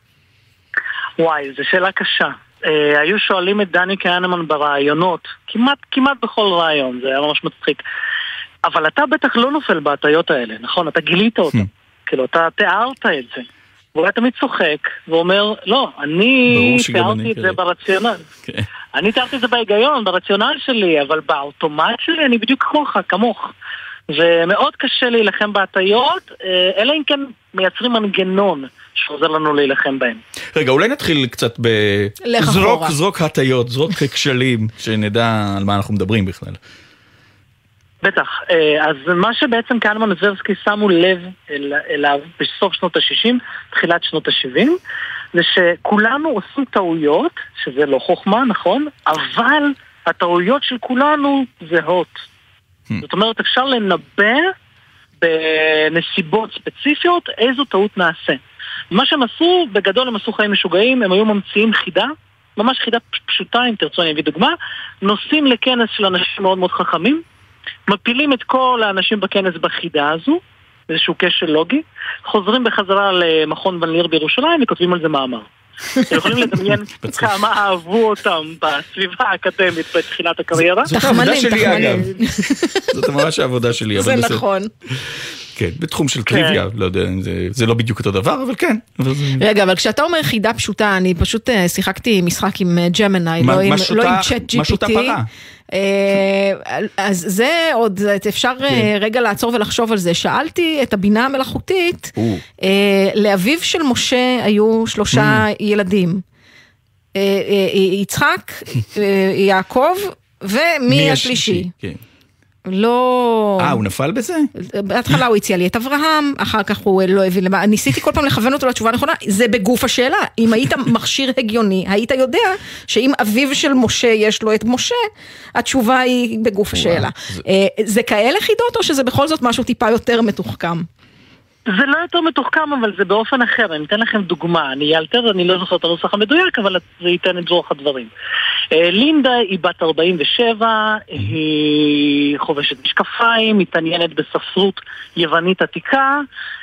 וואי, זו שאלה קשה. היו שואלים את דני כהנמן ברעיונות, כמעט, כמעט בכל רעיון, זה היה ממש מצחיק. אבל אתה בטח לא נופל בהטיות האלה, נכון? אתה גילית אותם. כאילו, אתה תיארת את זה. והוא היה תמיד צוחק, ואומר, לא, אני תיארתי את זה ברציונל. אני תיארתי את זה בהיגיון, ברציונל שלי, אבל באוטומט שלי אני בדיוק כמוך, כמוך. ומאוד קשה להילחם בהטיות, אלא אם כן מייצרים מנגנון שעוזר לנו להילחם בהם. רגע, אולי נתחיל קצת בזרוק, זרוק הטיות, זרוק כשלים, שנדע על מה אנחנו מדברים בכלל. בטח, אז מה שבעצם כהנמן וטברסקי שמו לב אליו בסוף שנות ה-שישים, תחילת שנות ה-שבעים, זה שכולנו עושים טעויות, שזה לא חוכמה, נכון? אבל הטעויות של כולנו זהות. זאת אומרת, אפשר לנבא בנסיבות ספציפיות איזו טעות נעשה. מה שהם עשו, בגדול הם עשו חיים משוגעים, הם היו ממציאים חידה, ממש חידה פשוטה, אם תרצו אני אביא דוגמה, נוסעים לכנס של אנשים מאוד מאוד חכמים, מפילים את כל האנשים בכנס בחידה הזו, איזשהו כשל לוגי, חוזרים בחזרה למכון ון ליר בירושלים וכותבים על זה מאמר. אתם יכולים לדמיין כמה אהבו אותם בסביבה האקדמית בתחילת הקריירה? זאת העבודה שלי אגב. זאת ממש העבודה שלי. זה נכון. כן, בתחום של טריוויה, לא יודע, זה לא בדיוק אותו דבר, אבל כן. רגע, אבל כשאתה אומר חידה פשוטה, אני פשוט שיחקתי משחק עם ג'מני, לא עם צ'אט ג'י פי טי. אז זה עוד, אפשר רגע לעצור ולחשוב על זה. שאלתי את הבינה המלאכותית, לאביו של משה היו שלושה ילדים. יצחק, יעקב ומי השלישי. לא... אה, הוא נפל בזה? בהתחלה הוא הציע לי את אברהם, אחר כך הוא לא הבין למה, ניסיתי כל פעם לכוון אותו לתשובה נכונה, זה בגוף השאלה, אם היית מכשיר הגיוני, היית יודע שאם אביו של משה יש לו את משה, התשובה היא בגוף השאלה. זה כאלה חידות או שזה בכל זאת משהו טיפה יותר מתוחכם? זה לא יותר מתוחכם, אבל זה באופן אחר. אני אתן לכם דוגמה. אני אלתר, אני לא זוכר את הנוסח המדויק, אבל זה ייתן את זרוח הדברים. לינדה היא בת ארבעים ושבע, היא חובשת משקפיים, מתעניינת בספרות יוונית עתיקה.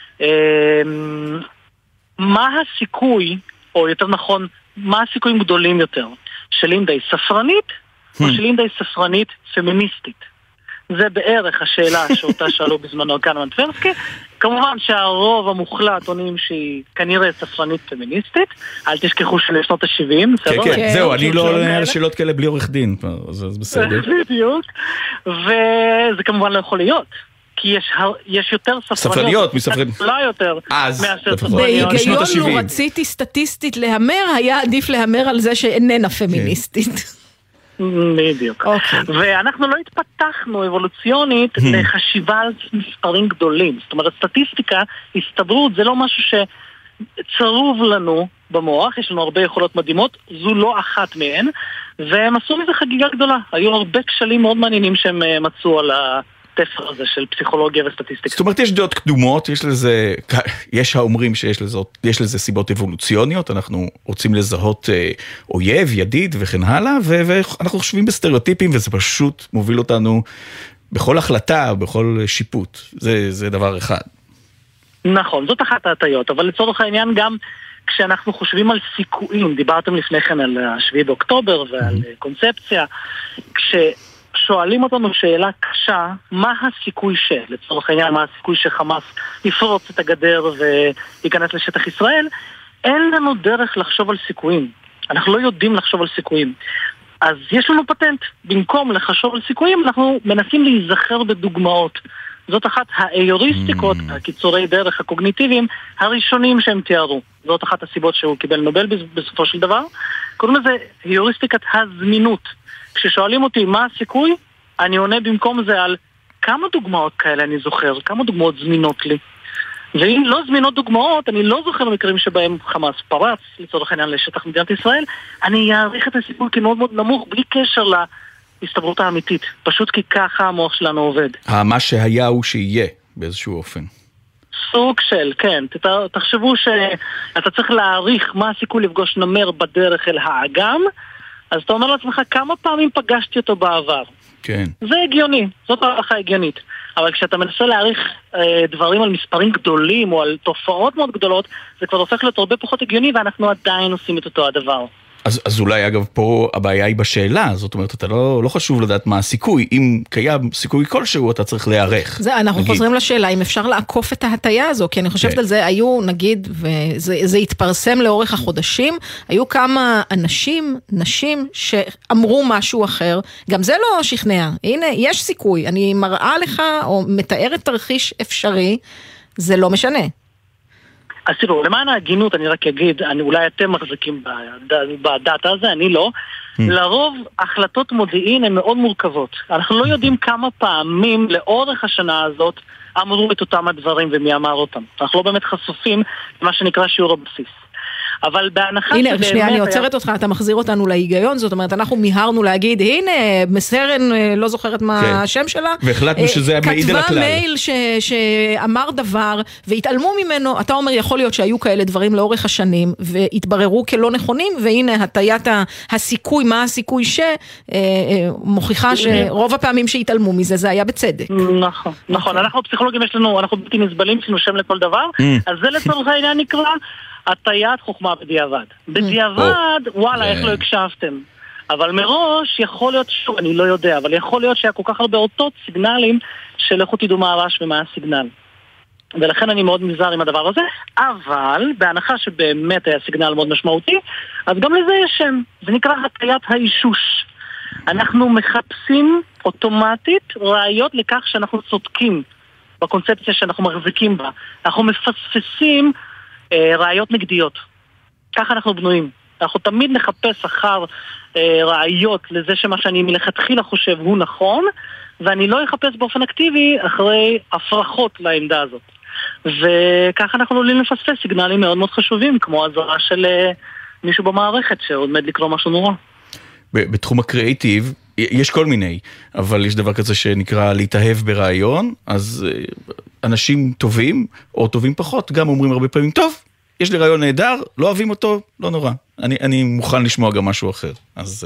מה הסיכוי, או יותר נכון, מה הסיכויים גדולים יותר? שלינדה היא ספרנית, או שלינדה היא ספרנית פמיניסטית? זה בערך השאלה שאותה שאלו בזמנו כהנמן וטברסקי. כמובן שהרוב המוחלט עונים שהיא כנראה ספרנית פמיניסטית. אל תשכחו של שנות ה-שבעים. כן, כן, זהו, אני לא עונה על שאלות כאלה בלי עורך דין, אז בסדר. בדיוק. וזה כמובן לא יכול להיות. כי יש יותר ספרניות. מספרניות. לא יותר. אז, בהיגיון לו רציתי סטטיסטית להמר, היה עדיף להמר על זה שאיננה פמיניסטית. בדיוק. ואנחנו לא התפתחנו אבולוציונית לחשיבה על מספרים גדולים. זאת אומרת, סטטיסטיקה, הסתברות, זה לא משהו שצרוב לנו במוח, יש לנו הרבה יכולות מדהימות, זו לא אחת מהן, והם עשו מזה חגיגה גדולה. היו הרבה כשלים מאוד מעניינים שהם מצאו על התפר הזה של פסיכולוגיה וסטטיסטיקה. זאת אומרת, יש דעות קדומות, יש לזה, יש האומרים שיש לזה, יש לזה סיבות אבולוציוניות, אנחנו רוצים לזהות אה, אויב, ידיד וכן הלאה, ואנחנו חושבים בסטריאוטיפים, וזה פשוט מוביל אותנו בכל החלטה, בכל שיפוט. זה, זה דבר אחד. נכון, זאת אחת ההטיות, אבל לצורך העניין גם כשאנחנו חושבים על סיכויים, דיברתם לפני כן על השביעי באוקטובר ועל קונספציה, כששואלים אותנו שאלה קשה, מה הסיכוי של, לצורך העניין, מה הסיכוי שחמאס יפרוץ את הגדר וייכנס לשטח ישראל, אין לנו דרך לחשוב על סיכויים. אנחנו לא יודעים לחשוב על סיכויים. אז יש לנו פטנט. במקום לחשוב על סיכויים, אנחנו מנסים להיזכר בדוגמאות. זאת אחת האיוריסטיקות, mm. הקיצורי דרך הקוגניטיביים, הראשונים שהם תיארו. זאת אחת הסיבות שהוא קיבל נובל בסופו של דבר. קוראים לזה איוריסטיקת הזמינות. כששואלים אותי מה הסיכוי, אני עונה במקום זה על כמה דוגמאות כאלה אני זוכר, כמה דוגמאות זמינות לי. ואם לא זמינות דוגמאות, אני לא זוכר מקרים שבהם חמאס פרץ, לצורך העניין לשטח מדינת ישראל, אני אעריך את הסיכוי כמאוד מאוד נמוך, בלי קשר להסתברות האמיתית. פשוט כי ככה המוח שלנו עובד. מה שהיה הוא שיהיה, באיזשהו אופן. סוג של, כן. תחשבו שאתה צריך להעריך מה הסיכוי לפגוש נמר בדרך אל האגם, אז אתה אומר לעצמך כמה פעמים פגשתי אותו בעבר. כן. זה הגיוני, זאת הערכה הגיונית. אבל כשאתה מנסה להעריך אה, דברים על מספרים גדולים או על תופעות מאוד גדולות, זה כבר הופך להיות הרבה פחות הגיוני, ואנחנו עדיין עושים את אותו הדבר. אז, אז אולי אגב פה הבעיה היא בשאלה, זאת אומרת אתה לא, לא חשוב לדעת מה הסיכוי, אם קיים סיכוי כלשהו אתה צריך להיערך. זה, אנחנו נגיד. חוזרים לשאלה אם אפשר לעקוף את ההטיה הזו, כי אני חושבת כן. על זה, היו נגיד, וזה זה התפרסם לאורך החודשים, היו כמה אנשים, נשים שאמרו משהו אחר, גם זה לא שכנע, הנה יש סיכוי, אני מראה לך או מתארת תרחיש אפשרי, זה לא משנה. אז תראו, למען ההגינות אני רק אגיד, אני, אולי אתם מחזיקים בדאטה הזה, אני לא. לרוב החלטות מודיעין הן מאוד מורכבות. אנחנו לא יודעים כמה פעמים לאורך השנה הזאת אמרו את אותם הדברים ומי אמר אותם. אנחנו לא באמת חשופים למה שנקרא שיעור הבסיס. אבל בהנחה הנה, שנייה, אני עוצרת אותך, אתה מחזיר אותנו להיגיון, זאת אומרת, אנחנו מיהרנו להגיד, הנה, מסרן, לא זוכרת מה השם שלה, והחלטנו שזה מעיד על הכלל. כתבה מייל שאמר דבר, והתעלמו ממנו, אתה אומר, יכול להיות שהיו כאלה דברים לאורך השנים, והתבררו כלא נכונים, והנה, הטיית הסיכוי, מה הסיכוי שמוכיחה שרוב הפעמים שהתעלמו מזה, זה היה בצדק. נכון, נכון, אנחנו פסיכולוגים יש לנו, אנחנו בלתי נסבלים, יש לנו שם לכל דבר, אז זה לצורך העניין נקרא, הטיית חוכמה בדיעבד. בדיעבד, וואלה, איך לא הקשבתם. אבל מראש יכול להיות, שוב, אני לא יודע, אבל יכול להיות שהיה כל כך הרבה אותות סיגנלים של לכו תדעו מה הרעש ומה הסיגנל. ולכן אני מאוד נזהר עם הדבר הזה, אבל בהנחה שבאמת היה סיגנל מאוד משמעותי, אז גם לזה יש שם. זה נקרא הטיית האישוש. אנחנו מחפשים אוטומטית ראיות לכך שאנחנו צודקים בקונספציה שאנחנו מחזיקים בה. אנחנו מפספסים ראיות נגדיות. ככה אנחנו בנויים. אנחנו תמיד נחפש אחר ראיות לזה שמה שאני מלכתחילה חושב הוא נכון, ואני לא אחפש באופן אקטיבי אחרי הפרחות לעמדה הזאת. וככה אנחנו עולים לפספס סיגנלים מאוד מאוד חשובים, כמו הזרה של מישהו במערכת שעומד לקרוא משהו נורא. בתחום הקריאיטיב יש כל מיני, אבל יש דבר כזה שנקרא להתאהב ברעיון, אז אנשים טובים או טובים פחות גם אומרים הרבה פעמים, טוב, יש לי רעיון נהדר, לא אוהבים אותו, לא נורא. אני, אני מוכן לשמוע גם משהו אחר. אז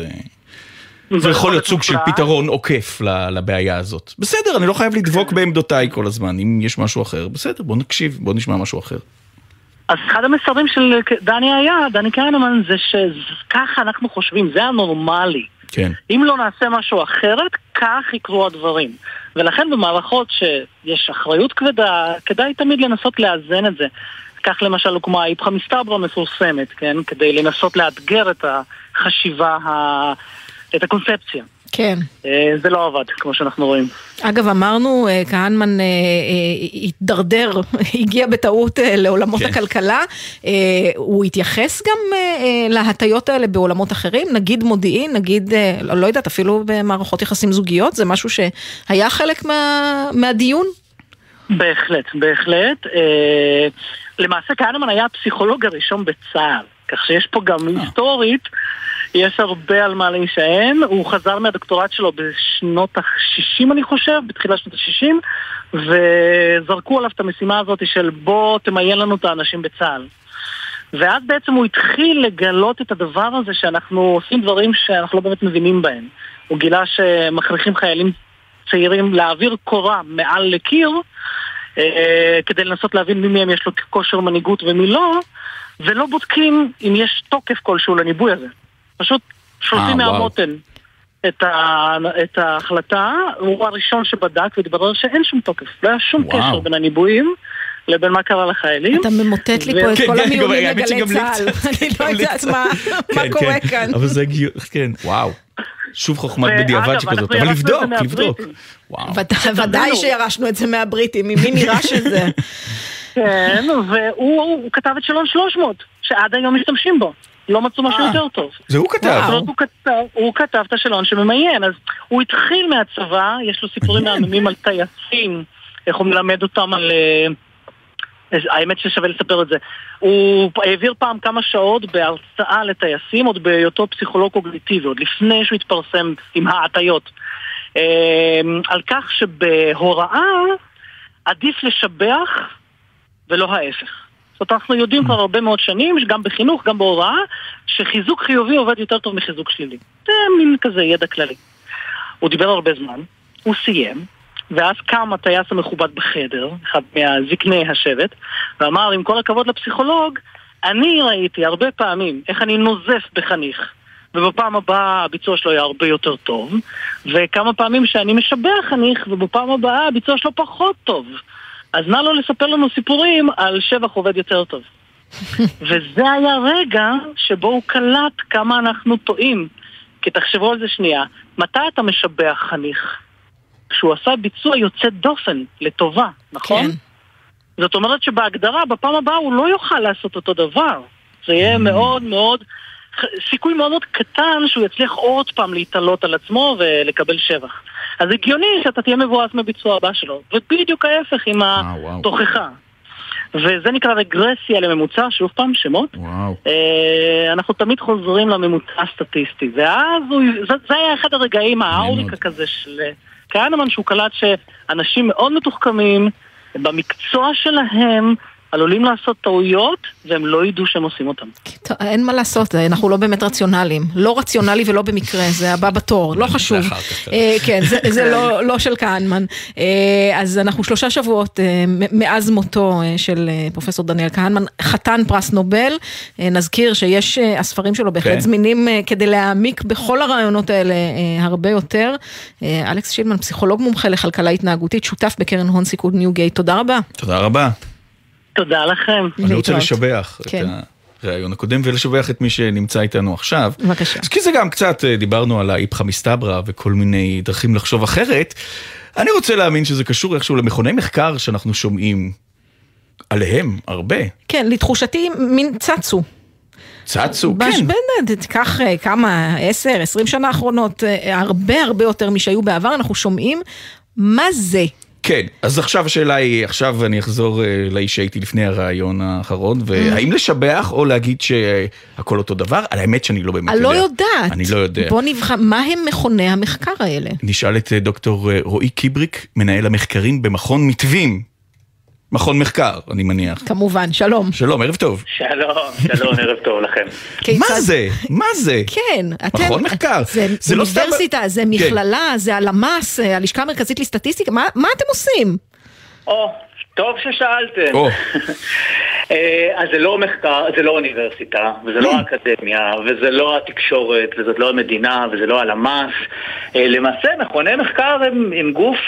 זה יכול להיות סוג של פתרון עוקף לבעיה הזאת. בסדר, אני לא חייב לדבוק בעמדותיי כל הזמן. אם יש משהו אחר, בסדר, בוא נקשיב, בוא נשמע משהו אחר. אז אחד המסרים של דני היה, דני קיינמן, זה שככה אנחנו חושבים, זה הנורמלי. כן. אם לא נעשה משהו אחרת, כך יקרו הדברים. ולכן במערכות שיש אחריות כבדה, כדאי תמיד לנסות לאזן את זה. כך למשל הוקמה איפכא מסתברא מפורסמת, כן? כדי לנסות לאתגר את החשיבה, את הקונספציה. כן. זה לא עבד, כמו שאנחנו רואים. אגב, אמרנו, כהנמן התדרדר, הגיע בטעות לעולמות כן. הכלכלה. הוא התייחס גם להטיות האלה בעולמות אחרים, נגיד מודיעין, נגיד, לא יודעת, אפילו במערכות יחסים זוגיות, זה משהו שהיה חלק מה, מהדיון? בהחלט, בהחלט. למעשה כהנמן היה הפסיכולוג הראשון בצה"ל, כך שיש פה גם היסטורית, יש הרבה על מה להישען. הוא חזר מהדוקטורט שלו בשנות ה-שישים אני חושב, בתחילת שנות ה-שישים, וזרקו עליו את המשימה הזאת של בוא תמיין לנו את האנשים בצה"ל. ואז בעצם הוא התחיל לגלות את הדבר הזה שאנחנו עושים דברים שאנחנו לא באמת מבינים בהם. הוא גילה שמכריחים חיילים צעירים להעביר קורה מעל לקיר, כדי לנסות להבין מי מהם יש לו כושר מנהיגות ומי לא, ולא בודקים אם יש תוקף כלשהו לניבוי הזה. פשוט שולטים מהמותן את, ה, את ההחלטה, הוא הראשון שבדק והתברר שאין שום תוקף. לא היה שום וואו. קשר בין הניבויים לבין מה קרה לחיילים. אתה ממוטט לי פה את כל המיונים לגלי צהל. אני לא יודעת מה קורה כאן. אבל זה הגיע, כן, וואו. שוב חוכמת בדיעבד שכזאת, אבל לבדוק, לבדוק. ודאי שירשנו את זה מהבריטים, ממי נראה שזה. כן, והוא כתב את שלון שלוש מאות, שעד היום משתמשים בו. לא מצאו משהו יותר טוב. זה הוא כתב. הוא כתב את השלון שממיין, אז הוא התחיל מהצבא, יש לו סיפורים מהממים על טייסים, איך הוא מלמד אותם על... האמת ששווה לספר את זה. הוא העביר פעם כמה שעות בהרצאה לטייסים, עוד בהיותו פסיכולוג קוגניטיבי, עוד לפני שהוא התפרסם עם העטיות. על כך שבהוראה עדיף לשבח ולא ההפך. זאת אומרת, אנחנו יודעים כבר הרבה מאוד שנים, גם בחינוך, גם בהוראה, שחיזוק חיובי עובד יותר טוב מחיזוק שלילי. זה מין כזה ידע כללי. הוא דיבר הרבה זמן, הוא סיים, ואז קם הטייס המכובד בחדר, אחד מהזקני השבט, ואמר, עם כל הכבוד לפסיכולוג, אני ראיתי הרבה פעמים איך אני נוזף בחניך, ובפעם הבאה הביצוע שלו היה הרבה יותר טוב, וכמה פעמים שאני משבח חניך, ובפעם הבאה הביצוע שלו פחות טוב. אז נא לו לספר לנו סיפורים על שבח עובד יותר טוב. וזה היה רגע שבו הוא קלט כמה אנחנו טועים. כי תחשבו על זה שנייה, מתי אתה משבח חניך? כשהוא עשה ביצוע יוצא דופן, לטובה, נכון? כן. זאת אומרת שבהגדרה, בפעם הבאה הוא לא יוכל לעשות אותו דבר. זה יהיה מאוד מאוד, סיכוי מאוד מאוד קטן שהוא יצליח עוד פעם להתעלות על עצמו ולקבל שבח. אז הגיוני שאתה תהיה מבואס מביצוע הבא שלו, ובדיוק ההפך עם התוכחה. וזה נקרא רגרסיה לממוצע, שוב פעם, שמות. וואו. אנחנו תמיד חוזרים לממוצע הסטטיסטי, ואז הוא, זה, זה היה אחד הרגעים, האוריקה כזה של כהנמן, שהוא קלט שאנשים מאוד מתוחכמים, במקצוע שלהם, עלולים לעשות טעויות, והם לא ידעו שהם עושים אותם. טוב, אין מה לעשות, אנחנו לא באמת רציונליים. לא רציונלי ולא במקרה, זה הבא בתור, לא חשוב. כן, זה לא של כהנמן. אז אנחנו שלושה שבועות מאז מותו של פרופסור דניאל כהנמן, חתן פרס נובל. נזכיר שיש הספרים שלו בהחלט זמינים כדי להעמיק בכל הרעיונות האלה הרבה יותר. אלכס שילמן, פסיכולוג מומחה לכלכלה התנהגותית, שותף בקרן הון סיכון ניוגייט. תודה רבה. תודה רבה. תודה לכם. אני רוצה לשבח את הרעיון הקודם ולשבח את מי שנמצא איתנו עכשיו. בבקשה. כי זה גם קצת, דיברנו על האיפכא מסתברא וכל מיני דרכים לחשוב אחרת. אני רוצה להאמין שזה קשור איכשהו למכוני מחקר שאנחנו שומעים עליהם הרבה. כן, לתחושתי מין צצו. צצו, כן. בנד, תיקח כמה, עשר, עשרים שנה האחרונות, הרבה הרבה יותר משהיו בעבר, אנחנו שומעים מה זה. כן, אז עכשיו השאלה היא, עכשיו אני אחזור לאיש שהייתי לפני הרעיון האחרון, והאם לשבח או להגיד שהכל אותו דבר? על האמת שאני לא באמת יודע. אני לא יודעת. אני לא יודע. בוא נבחר, מה הם מכוני המחקר האלה? נשאל את דוקטור רועי קיבריק, מנהל המחקרים במכון מתווים. מכון מחקר, אני מניח. כמובן, שלום. שלום, ערב טוב. שלום, שלום, ערב טוב לכם. מה זה? מה זה? כן. מכון מחקר. זה אוניברסיטה, זה מכללה, זה הלמ"ס, הלשכה המרכזית לסטטיסטיקה, מה אתם עושים? או, טוב ששאלתם. אז זה לא מחקר, זה לא אוניברסיטה, וזה לא האקדמיה, וזה לא התקשורת, וזאת לא המדינה, וזה לא הלמ"ס. למעשה, מכוני מחקר הם גוף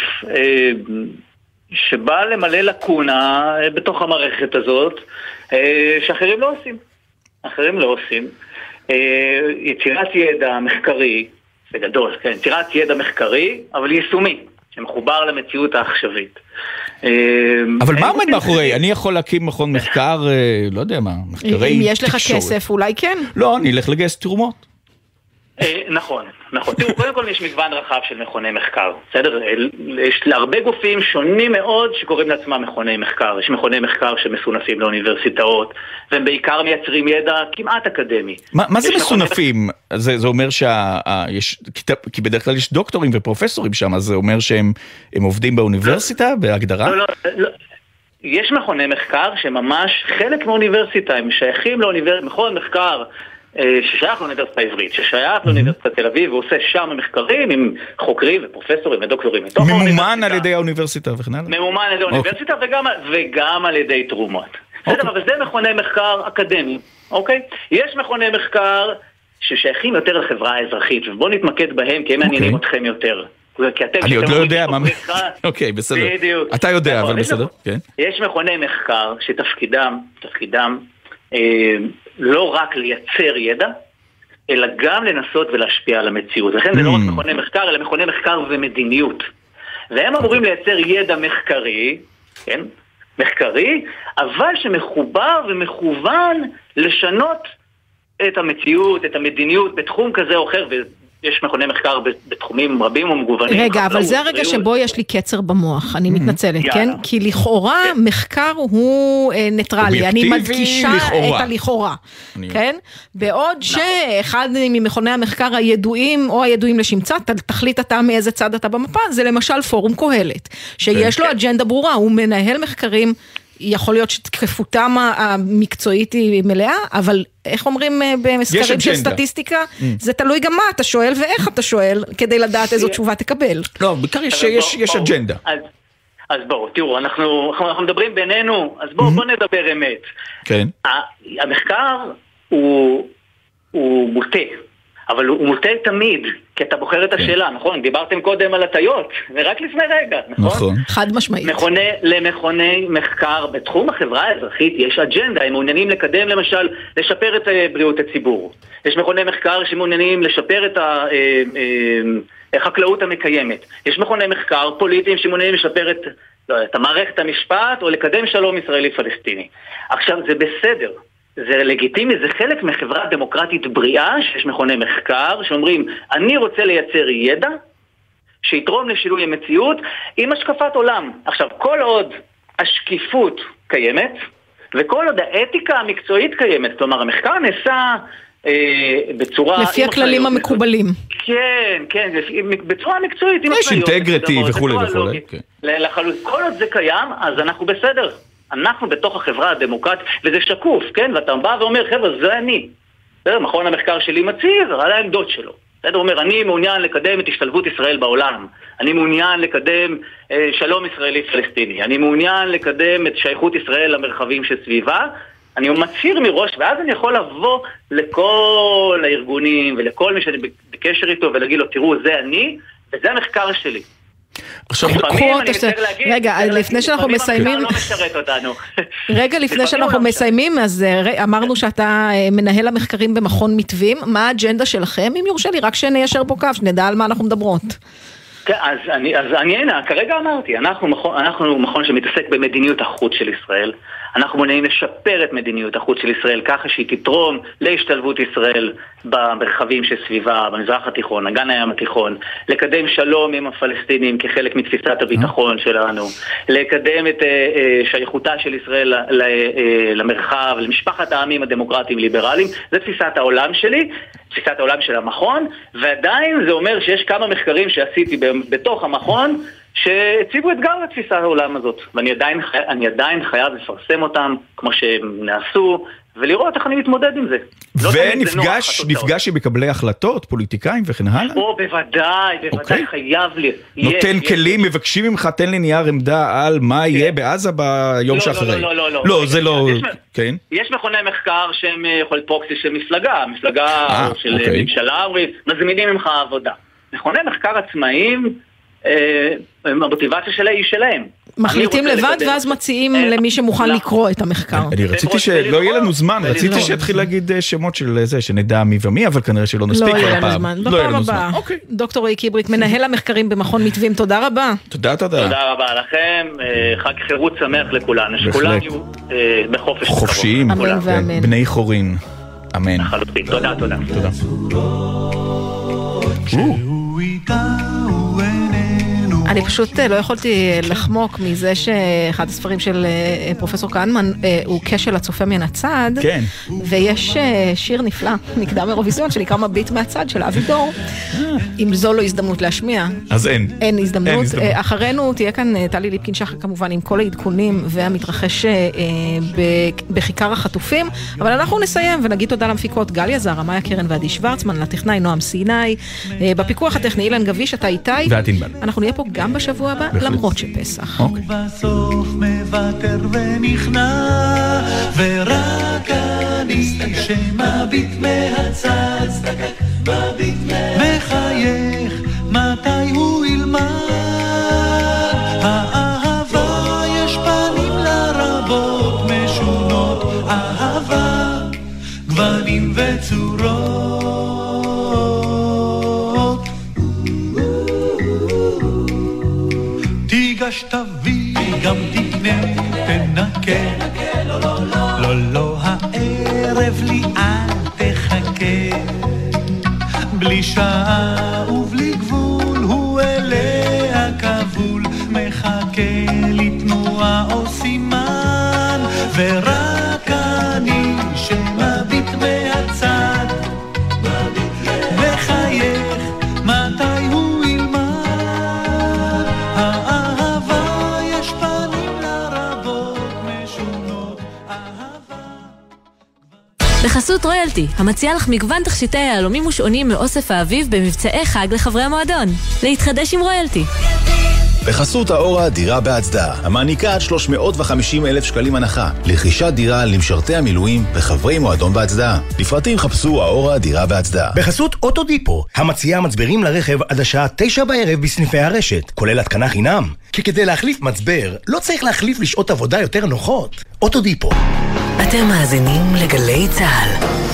שבא למלא לקונה בתוך המערכת הזאת, שאחרים לא עושים. אחרים לא עושים. יצירת ידע מחקרי, זה גדול, כן, יצירת ידע מחקרי, אבל יישומי, שמחובר למציאות העכשווית. אבל מה עומד מאחורי? אני יכול להקים מכון מחקר, לא יודע מה, מחקרי תקשורת. אם יש לך כסף, אולי כן. לא, אני אלך לגייס תרומות. נכון, נכון. תראו, קודם כל יש מגוון רחב של מכוני מחקר, בסדר? יש להרבה גופים שונים מאוד שקוראים לעצמם מכוני מחקר. יש מכוני מחקר שמסונפים לאוניברסיטאות, והם בעיקר מייצרים ידע כמעט אקדמי. מה זה מסונפים? זה אומר שיש, כי בדרך כלל יש דוקטורים ופרופסורים שם, אז זה אומר שהם עובדים באוניברסיטה, בהגדרה? לא, לא, לא. יש מכוני מחקר שממש חלק מאוניברסיטה, הם שייכים לאוניברסיטה, מכון מחקר, ששייך לאוניברסיטה העברית, ששייך לאוניברסיטת תל אביב, ועושה שם מחקרים עם חוקרים ופרופסורים ודוקטורים. ממומן על ידי האוניברסיטה וכן הלאה? ממומן על ידי האוניברסיטה וגם על ידי תרומות. בסדר, אבל זה מכוני מחקר אקדמי, אוקיי? יש מכוני מחקר ששייכים יותר לחברה האזרחית, ובואו נתמקד בהם, כי הם מעניינים אתכם יותר. אני עוד לא יודע מה... אוקיי, בסדר. אתה יודע, אבל בסדר. יש מכוני מחקר שתפקידם, תפקידם, לא רק לייצר ידע, אלא גם לנסות ולהשפיע על המציאות. לכן זה לא רק מכוני מחקר, אלא מכוני מחקר ומדיניות. והם אמורים לייצר ידע מחקרי, כן? מחקרי, אבל שמחובר ומכוון לשנות את המציאות, את המדיניות בתחום כזה או אחר, ויש מכוני מחקר בתחומים רבים ומגוונים. רגע, אבל זה הרגע שבו יש לי קצר במוח, אני מתנצלת, כן? כי לכאורה מחקר הוא ניטרלי, אני מדגישה את הלכאורה, כן? בעוד שאחד ממכוני המחקר הידועים או הידועים לשמצה, תחליט אתה מאיזה צד אתה במפה, זה למשל פורום קהלת, שיש לו אג'נדה ברורה, הוא מנהל מחקרים, יכול להיות שתקפותם המקצועית היא מלאה, אבל איך אומרים במסקרים של סטטיסטיקה, זה תלוי גם מה אתה שואל ואיך אתה שואל, כדי לדעת איזו תשובה תקבל. לא, בעיקר יש אג'נדה. אז בואו, תראו, אנחנו מדברים בינינו, אז בואו נדבר אמת. כן. המחקר הוא מוטה. אבל הוא מוטה תמיד, כי אתה בוחר את השאלה, נכון? דיברתם קודם על הטיות, ורק לפני רגע, נכון? נכון. חד משמעית. מכוני, למכוני מחקר בתחום החברה האזרחית יש אג'נדה, הם מעוניינים לקדם למשל, לשפר את בריאות הציבור. יש מכוני מחקר שמעוניינים לשפר את החקלאות המקיימת. יש מכוני מחקר פוליטיים שמעוניינים לשפר את, לא, את המערכת המשפט, או לקדם שלום ישראלי-פלסטיני. עכשיו, זה בסדר. זה לגיטימי, זה חלק מחברה דמוקרטית בריאה, שיש מכוני מחקר, שאומרים, אני רוצה לייצר ידע, שיתרום לשינוי המציאות, עם השקפת עולם. עכשיו, כל עוד השקיפות קיימת, וכל עוד האתיקה המקצועית קיימת, כלומר, המחקר נעשה אה, בצורה... לפי הכללים המקובלים. כן, כן, בצורה מקצועית. יש אינטגריטי וכו' וכו'. כל עוד זה קיים, אז אנחנו בסדר. אנחנו בתוך החברה הדמוקרטית, וזה שקוף, כן? ואתה בא ואומר, חבר'ה, זה אני. מכון המחקר שלי מצהיר על העמדות שלו. הוא אומר, אני מעוניין לקדם את השתלבות ישראל בעולם. אני מעוניין לקדם אה, שלום ישראלי-פלסטיני. אני מעוניין לקדם את שייכות ישראל למרחבים שסביבה. אני מצהיר מראש, ואז אני יכול לבוא לכל הארגונים ולכל מי שאני בקשר איתו ולהגיד לו, תראו, זה אני, וזה המחקר שלי. עכשיו, רגע, לפני שאנחנו מסיימים, רגע לפני שאנחנו מסיימים, אז אמרנו שאתה מנהל המחקרים במכון מתווים, מה האג'נדה שלכם? אם יורשה לי, רק שניישר פה קו, שנדע על מה אנחנו מדברות. אז אני הנה, כרגע אמרתי, אנחנו מכון שמתעסק במדיניות החוץ של ישראל, אנחנו מעוניינים לשפר את מדיניות החוץ של ישראל ככה שהיא תתרום להשתלבות ישראל במרחבים שסביבה, במזרח התיכון, אגן הים התיכון, לקדם שלום עם הפלסטינים כחלק מתפיסת הביטחון שלנו, לקדם את שייכותה של ישראל למרחב, למשפחת העמים הדמוקרטיים ליברליים, זה תפיסת העולם שלי, תפיסת העולם של המכון, ועדיין זה אומר שיש כמה מחקרים שעשיתי בתוך המכון, שהציבו אתגר לתפיסת העולם הזאת, ואני עדיין, אני עדיין חייב לפרסם אותם כמו שהם נעשו, ולראות איך אני מתמודד עם זה. ונפגש, נפגש עם מקבלי החלטות, פוליטיקאים וכן הלאה? או, בוודאי, בוודאי חייב לי. נותן כלים, מבקשים ממך, תן לי נייר עמדה על מה יהיה בעזה ביום שאחרי. לא, לא, לא. לא, זה לא, כן? יש מכוני מחקר שהם יכולים פרוקסי של מפלגה, מפלגה של ממשלה, מזמינים ממך עבודה. מכוני מחקר עצמאיים, המוטיבציה שלה היא שלהם. מחליטים לבד ואז מציעים למי שמוכן לקרוא את המחקר. אני רציתי שלא יהיה לנו זמן, רציתי שיתחיל להגיד שמות של זה, שנדע מי ומי, אבל כנראה שלא נספיק. לא יהיה לנו זמן, בפעם הבאה. דוקטור רועי קיבריק, מנהל המחקרים במכון מתווים, תודה רבה. תודה, תודה. תודה רבה לכם, חג חירות שמח לכולנו, שכולנו יהיו בחופש. חופשיים, בני חורין. אמן. תודה, תודה. תודה. אני פשוט לא יכולתי לחמוק מזה שאחד הספרים של פרופסור כהנמן הוא כשל הצופה מן הצד. כן. ויש שיר נפלא, מקדם אירוויזיון, שנקרא מביט מהצד של אבי דור. אם זו לא הזדמנות להשמיע. אז אין. אין הזדמנות. אחרינו תהיה כאן טלי ליפקין שחר כמובן עם כל העדכונים והמתרחש בכיכר החטופים. אבל אנחנו נסיים ונגיד תודה למפיקות גליה זרה, מאיה קרן ועדי שוורצמן, לטכנאי נועם סיני, בפיקוח הטכני אילן גביש, אתה איתי. אנחנו נהיה פה גם בשבוע הבא, למרות שפסח. ובסוף מוותר ונכנע, ורק אני שמביט מהצד, מחייך מתי הוא ילמד. האהבה יש פנים לרבות משונות, אהבה גוונים וצורות. תיגש תביא גם תקנה תנקה, לא לא לא לא לא הערב לי אל תחכה, בלי שעה ובלי גבול הוא אליה כבול, מחכה לתנועה או סימן, ורק אני שמביט מהצד מחייך מתי הוא ילמד. האהבה יש פנים לרבות משונות, אהבה. בחסות רויאלטי, המציע לך מגוון תכשיטי יהלומים ושעונים מאוסף האביב במבצעי חג לחברי המועדון. להתחדש עם רויאלטי. בחסות האורה דירה בהצדעה, המעניקה עד שלוש מאות וחמישים אלף שקלים הנחה, לרכישת דירה למשרתי המילואים וחברי מועדון בהצדעה. לפרטים חפשו האורה דירה בהצדעה. בחסות אוטודיפו, המציעה מצברים לרכב עד השעה תשע בערב בסניפי הרשת, כולל התקנה חינם. כי כדי להחליף מצבר, לא צריך להחליף לשעות עבודה יותר נוחות. אוטודיפו. אתם מאזינים לגלי צהל.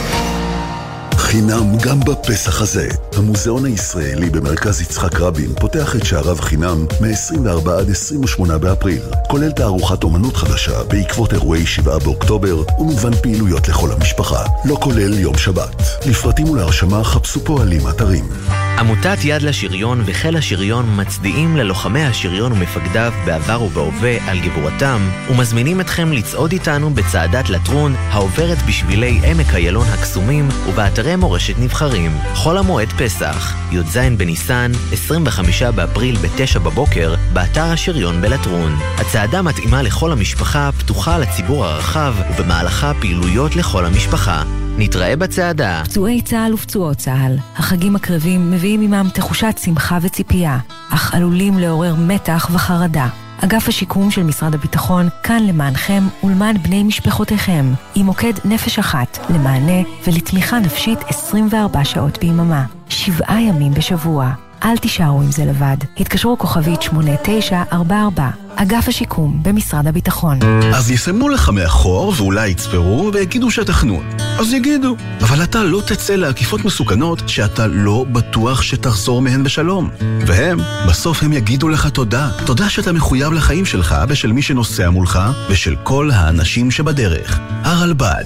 חינם גם בפסח הזה. המוזיאון הישראלי במרכז יצחק רבין פותח את שעריו חינם מ-עשרים וארבעה עד עשרים ושמונה באפריל, כולל תערוכת אומנות חדשה בעקבות אירועי שבעה באוקטובר ומגוון פעילויות לכל המשפחה, לא כולל יום שבת. לפרטים ולהרשמה חפשו פועלים אתרים. עמותת יד לשריון וחיל השריון מצדיעים ללוחמי השריון ומפקדיו בעבר ובהווה על גבורתם, ומזמינים אתכם לצעוד איתנו בצעדת לטרון העוברת בשבילי עמק איילון הקסומים ובאתרי מורשת נבחרים. חול המועד פסח, י"ז בניסן, עשרים וחמישה באפריל בתשע בבוקר, באתר השריון בלטרון. הצעדה מתאימה לכל המשפחה, פתוחה לציבור הרחב, ובמהלכה פעילויות לכל המשפחה. נתראה בצעדה. פצועי צהל ופצועות צהל, החגים הקרבים מביאים עמם תחושת שמחה וציפייה, אך עלולים לעורר מתח וחרדה. אגף השיקום של משרד הביטחון כאן למענכם ולמען בני משפחותיכם, עם מוקד נפש אחת למענה ולתמיכה נפשית עשרים וארבע שעות ביממה, שבעה ימים בשבוע. אל תישארו עם זה לבד. התקשרו כוכבית שמונה תשע ארבע ארבע. אגף השיקום במשרד הביטחון. אז יסמנו לך מאחור ואולי יצפרו ויגידו שתכנו. אז יגידו. אבל אתה לא תצא לעקיפות מסוכנות שאתה לא בטוח שתחזור מהן בשלום. והם, בסוף הם יגידו לך תודה. תודה שאתה מחויב לחיים שלך ושל מי שנוסע מולך ושל כל האנשים שבדרך. הרלב"ד.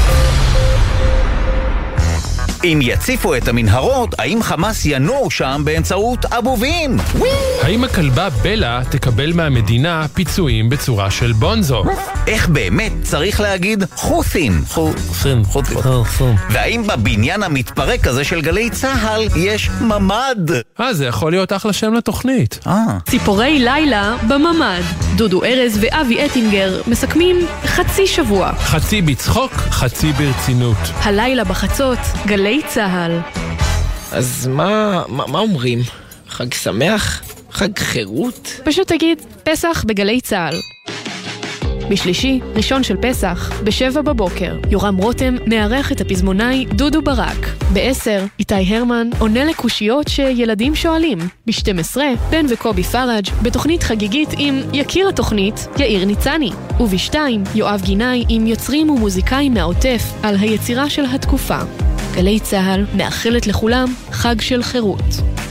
אם יציפו את המנהרות, האם חמאס ינור שם באמצעות אבובים? האם הכלבה בלה תקבל מהמדינה פיצויים בצורה של בונזו? איך באמת צריך להגיד חות'ים? חות'ים, חות'ים. והאם בבניין המתפרק הזה של גלי צהל יש ממד? אה, זה יכול להיות אחלה שם לתוכנית. ציפורי לילה בממד. דודו ארז ואבי אטינגר מסכמים חצי שבוע. חצי בצחוק, חצי ברצינות. הלילה בחצות, גלי צהל. אז מה, מה, מה אומרים? חג שמח? חג חירות? פשוט תגיד פסח בגלי צהל. בשלישי, ראשון של פסח, בשבע בבוקר, יורם רותם מארח את הפזמונאי דודו ברק. בעשר, איתי הרמן עונה לקושיות שילדים שואלים. ב-שתים עשרה, בן וקובי פראג' בתוכנית חגיגית עם יקיר התוכנית, יאיר ניצני. וב-שתיים, יואב גינאי עם יוצרים ומוזיקאים מהעוטף על היצירה של התקופה. גלי צהל מאחלת לכולם חג של חירות.